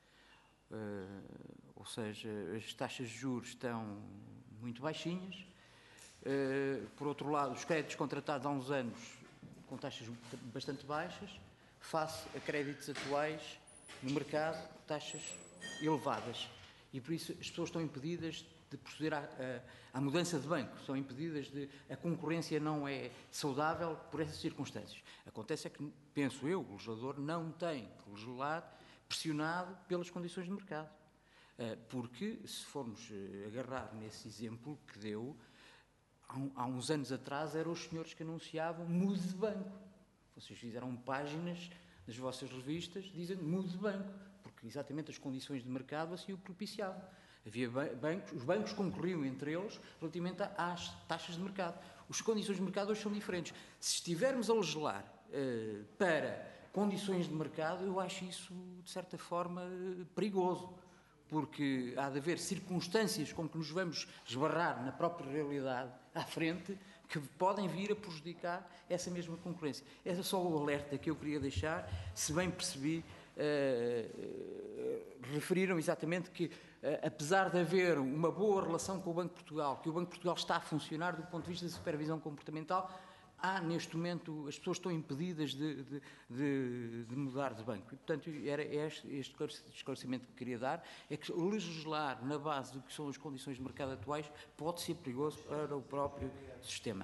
Uh, ou seja, as taxas de juros estão muito baixinhas. Uh, por outro lado, os créditos contratados há uns anos com taxas bastante baixas, face a créditos atuais no mercado, taxas elevadas. E por isso as pessoas estão impedidas de proceder à, à, à mudança de banco, estão impedidas de... A concorrência não é saudável por essas circunstâncias. Acontece é que, penso eu, o legislador não tem que legislar pressionado pelas condições de mercado. Porque, se formos agarrar nesse exemplo que deu, há uns anos atrás eram os senhores que anunciavam mude de banco. Vocês fizeram páginas nas vossas revistas dizendo mude de banco, porque exatamente as condições de mercado assim o propiciavam. Havia bancos, os bancos concorriam entre eles relativamente às taxas de mercado. As condições de mercado hoje são diferentes. Se estivermos a legislar uh, para condições de mercado, eu acho isso, de certa forma, uh, perigoso, porque há de haver circunstâncias com que nos vamos esbarrar na própria realidade à frente que podem vir a prejudicar essa mesma concorrência. Esse é só o alerta que eu queria deixar, se bem percebi, uh, uh, referiram exatamente que, uh, apesar de haver uma boa relação com o Banco de Portugal, que o Banco de Portugal está a funcionar do ponto de vista da supervisão comportamental, há, neste momento, as pessoas estão impedidas de, de, de, de mudar de banco. E, portanto, era este, este esclarecimento que queria dar, é que legislar na base do que são as condições de mercado atuais pode ser perigoso para o próprio sistema.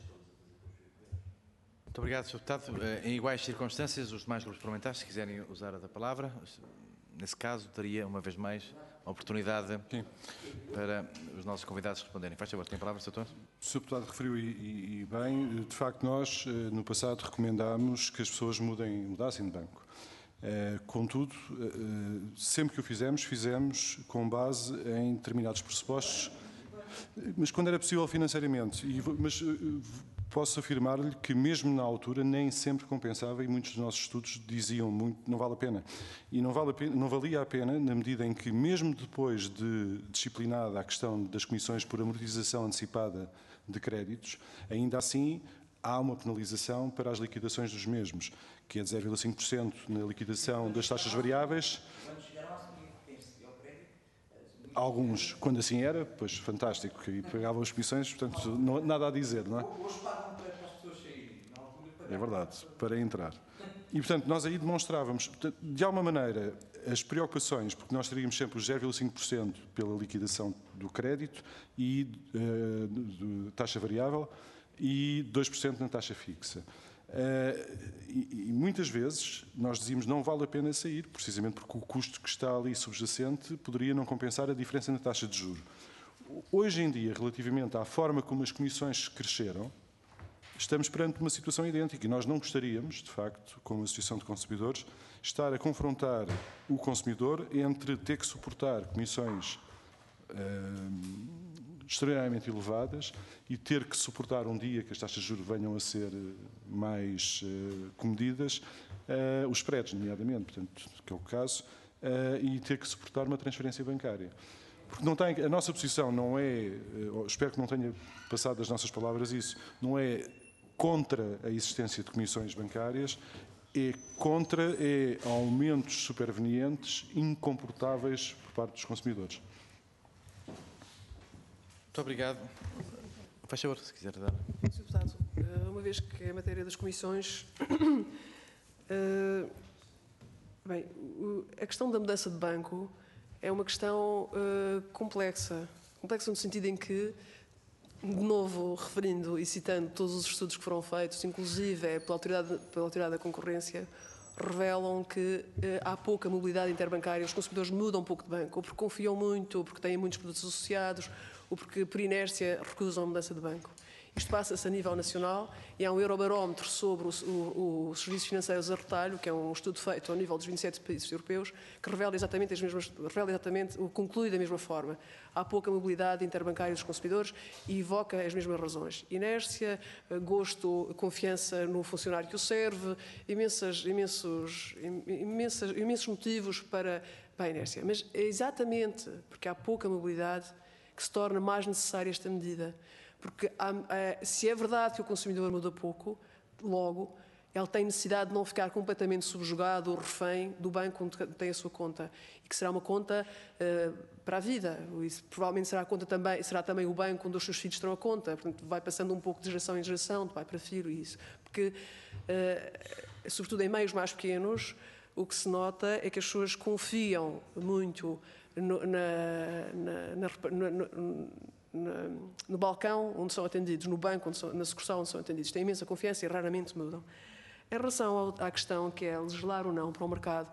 Muito obrigado, senhor Deputado. Em iguais circunstâncias, os demais grupos parlamentares, se quiserem usar a da palavra, nesse caso, teria, uma vez mais, a oportunidade Sim. para os nossos convidados responderem. Faz favor, tem a palavra, senhor Doutor. O senhor Deputado referiu e, e bem, de facto nós no passado recomendámos que as pessoas mudem, mudassem de banco. Contudo, sempre que o fizemos, fizemos com base em determinados pressupostos, mas quando era possível financeiramente. E, mas posso afirmar-lhe que mesmo na altura nem sempre compensava e muitos dos nossos estudos diziam muito, não vale a pena. E não, vale a pena, não valia a pena na medida em que mesmo depois de disciplinada a questão das comissões por amortização antecipada de créditos, ainda assim há uma penalização para as liquidações dos mesmos, que é de zero vírgula cinco por cento na liquidação das taxas variáveis. Alguns, quando assim era, pois fantástico, que pagavam as comissões, portanto, não, nada a dizer, não é? Hoje pagam para as pessoas saírem, na altura para... É verdade, para entrar. E, portanto, nós aí demonstrávamos, de alguma maneira, as preocupações, porque nós teríamos sempre os zero vírgula cinco por cento pela liquidação do crédito e uh, de taxa variável e dois por cento na taxa fixa. Uh, e, e muitas vezes nós dizíamos não vale a pena sair, precisamente porque o custo que está ali subjacente poderia não compensar a diferença na taxa de juros. Hoje em dia, relativamente à forma como as comissões cresceram, estamos perante uma situação idêntica e nós não gostaríamos, de facto, como Associação de Consumidores, estar a confrontar o consumidor entre ter que suportar comissões uh, extremamente elevadas e ter que suportar um dia que as taxas de juros venham a ser mais uh, comedidas, uh, os spreads, nomeadamente, portanto, que é o caso, uh, e ter que suportar uma transferência bancária. Porque não tem, a nossa posição não é, uh, espero que não tenha passado das nossas palavras isso, não é contra a existência de comissões bancárias, é contra é aumentos supervenientes incomportáveis por parte dos consumidores. Muito obrigado. Faz favor, se quiser dar. senhor Deputado, uma vez que é a matéria das comissões, bem, a questão da mudança de banco é uma questão complexa. Complexa no sentido em que, de novo, referindo e citando todos os estudos que foram feitos, inclusive pela Autoridade, pela Autoridade da Concorrência, revelam que eh, há pouca mobilidade interbancária, os consumidores mudam pouco de banco, ou porque confiam muito, ou porque têm muitos produtos associados, ou porque, por inércia, recusam a mudança de banco. Isto passa-se a nível nacional e há um eurobarómetro sobre os, o, os serviços financeiros a retalho, que é um estudo feito ao nível dos vinte e sete países europeus, que revela exatamente, as mesmas, revela exatamente o conclui da mesma forma. Há pouca mobilidade interbancária dos consumidores e evoca as mesmas razões. Inércia, gosto, confiança no funcionário que o serve, imensas, imensos, imensas, imensos motivos para, para a inércia. Mas é exatamente porque há pouca mobilidade que se torna mais necessária esta medida. Porque há, é, se é verdade que o consumidor muda pouco, logo, ele tem necessidade de não ficar completamente subjugado ou refém do banco onde tem a sua conta. E que será uma conta uh, para a vida. Isso provavelmente será, a conta também, será também o banco onde os seus filhos terão a conta. Portanto, vai passando um pouco de geração em geração, de pai para filho e isso. Porque, uh, sobretudo em meios mais pequenos, o que se nota é que as pessoas confiam muito no, na... na, na, na, na no balcão onde são atendidos, no banco, onde são, na sucursal onde são atendidos. Têm imensa confiança e raramente mudam. Em relação ao, à questão que é legislar ou não para o mercado,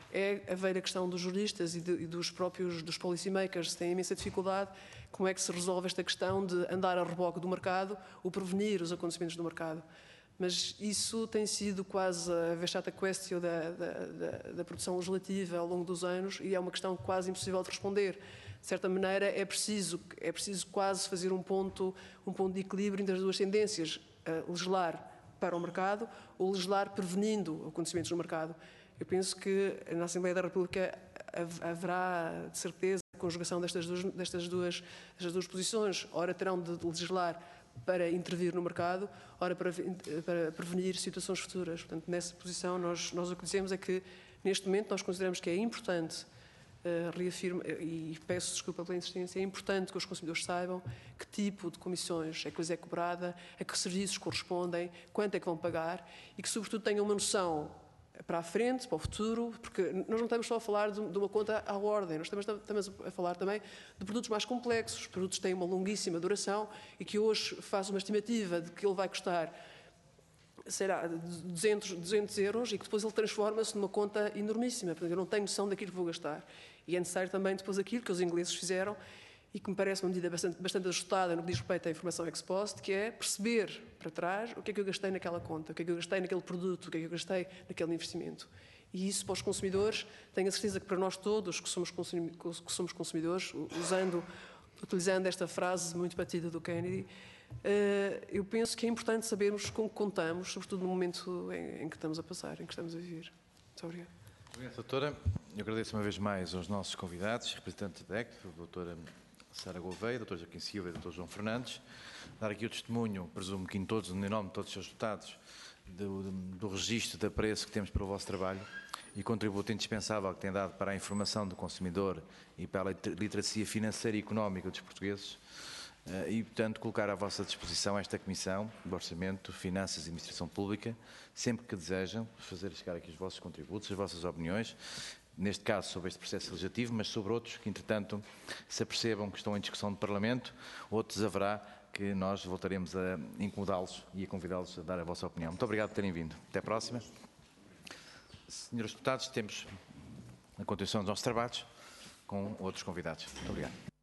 é a velha questão dos juristas e, de, e dos próprios dos policymakers, têm imensa dificuldade. Como é que se resolve esta questão de andar a reboque do mercado ou prevenir os acontecimentos do mercado? Mas isso tem sido quase a vexata questio da, da, da, da produção legislativa ao longo dos anos e é uma questão quase impossível de responder. De certa maneira, é preciso, é preciso quase fazer um ponto, um ponto de equilíbrio entre as duas tendências, uh, legislar para o mercado ou legislar prevenindo acontecimentos no mercado. Eu penso que na Assembleia da República haverá, de certeza, a conjugação destas duas, destas duas, destas duas posições. Ora terão de legislar para intervir no mercado, ora para, para prevenir situações futuras. Portanto, nessa posição, nós, nós o que dizemos é que, neste momento, nós consideramos que é importante, uh, reafirmo, e peço desculpa pela insistência, é importante que os consumidores saibam que tipo de comissões é que lhes é cobrada, a que serviços correspondem, quanto é que vão pagar, e que, sobretudo, tenham uma noção para a frente, para o futuro, porque nós não estamos só a falar de uma conta à ordem, nós estamos, estamos a falar também de produtos mais complexos, os produtos têm uma longuíssima duração e que hoje faz uma estimativa de que ele vai custar, será, duzentos euros e que depois ele transforma-se numa conta enormíssima, portanto eu não tenho noção daquilo que vou gastar. E é necessário também depois aquilo que os ingleses fizeram e que me parece uma medida bastante, bastante ajustada no que diz respeito à informação ex post, que é perceber para trás o que é que eu gastei naquela conta, o que é que eu gastei naquele produto, o que é que eu gastei naquele investimento. E isso para os consumidores, tenho a certeza que para nós todos que somos, consumi que somos consumidores, usando, utilizando esta frase muito batida do Kennedy, eu penso que é importante sabermos com que contamos, sobretudo no momento em, em que estamos a passar, em que estamos a viver. Muito obrigada. Obrigado, doutora. Eu agradeço uma vez mais aos nossos convidados, representantes da D E C, a doutora Sara Gouveia, doutor Joaquim Silva e doutor João Fernandes. Dar aqui o testemunho, presumo que em todos, no nome de todos os seus deputados, do, do registro de apreço que temos para o vosso trabalho e contributo indispensável que tem dado para a informação do consumidor e para a literacia financeira e económica dos portugueses. E, portanto, colocar à vossa disposição esta Comissão de Orçamento, Finanças e Administração Pública, sempre que desejam, fazer chegar aqui os vossos contributos, as vossas opiniões, neste caso sobre este processo legislativo, mas sobre outros que, entretanto, se apercebam que estão em discussão do Parlamento, outros haverá que nós voltaremos a incomodá-los e a convidá-los a dar a vossa opinião. Muito obrigado por terem vindo. Até a próxima. Senhores deputados, temos a continuação dos nossos trabalhos com outros convidados. Muito obrigado.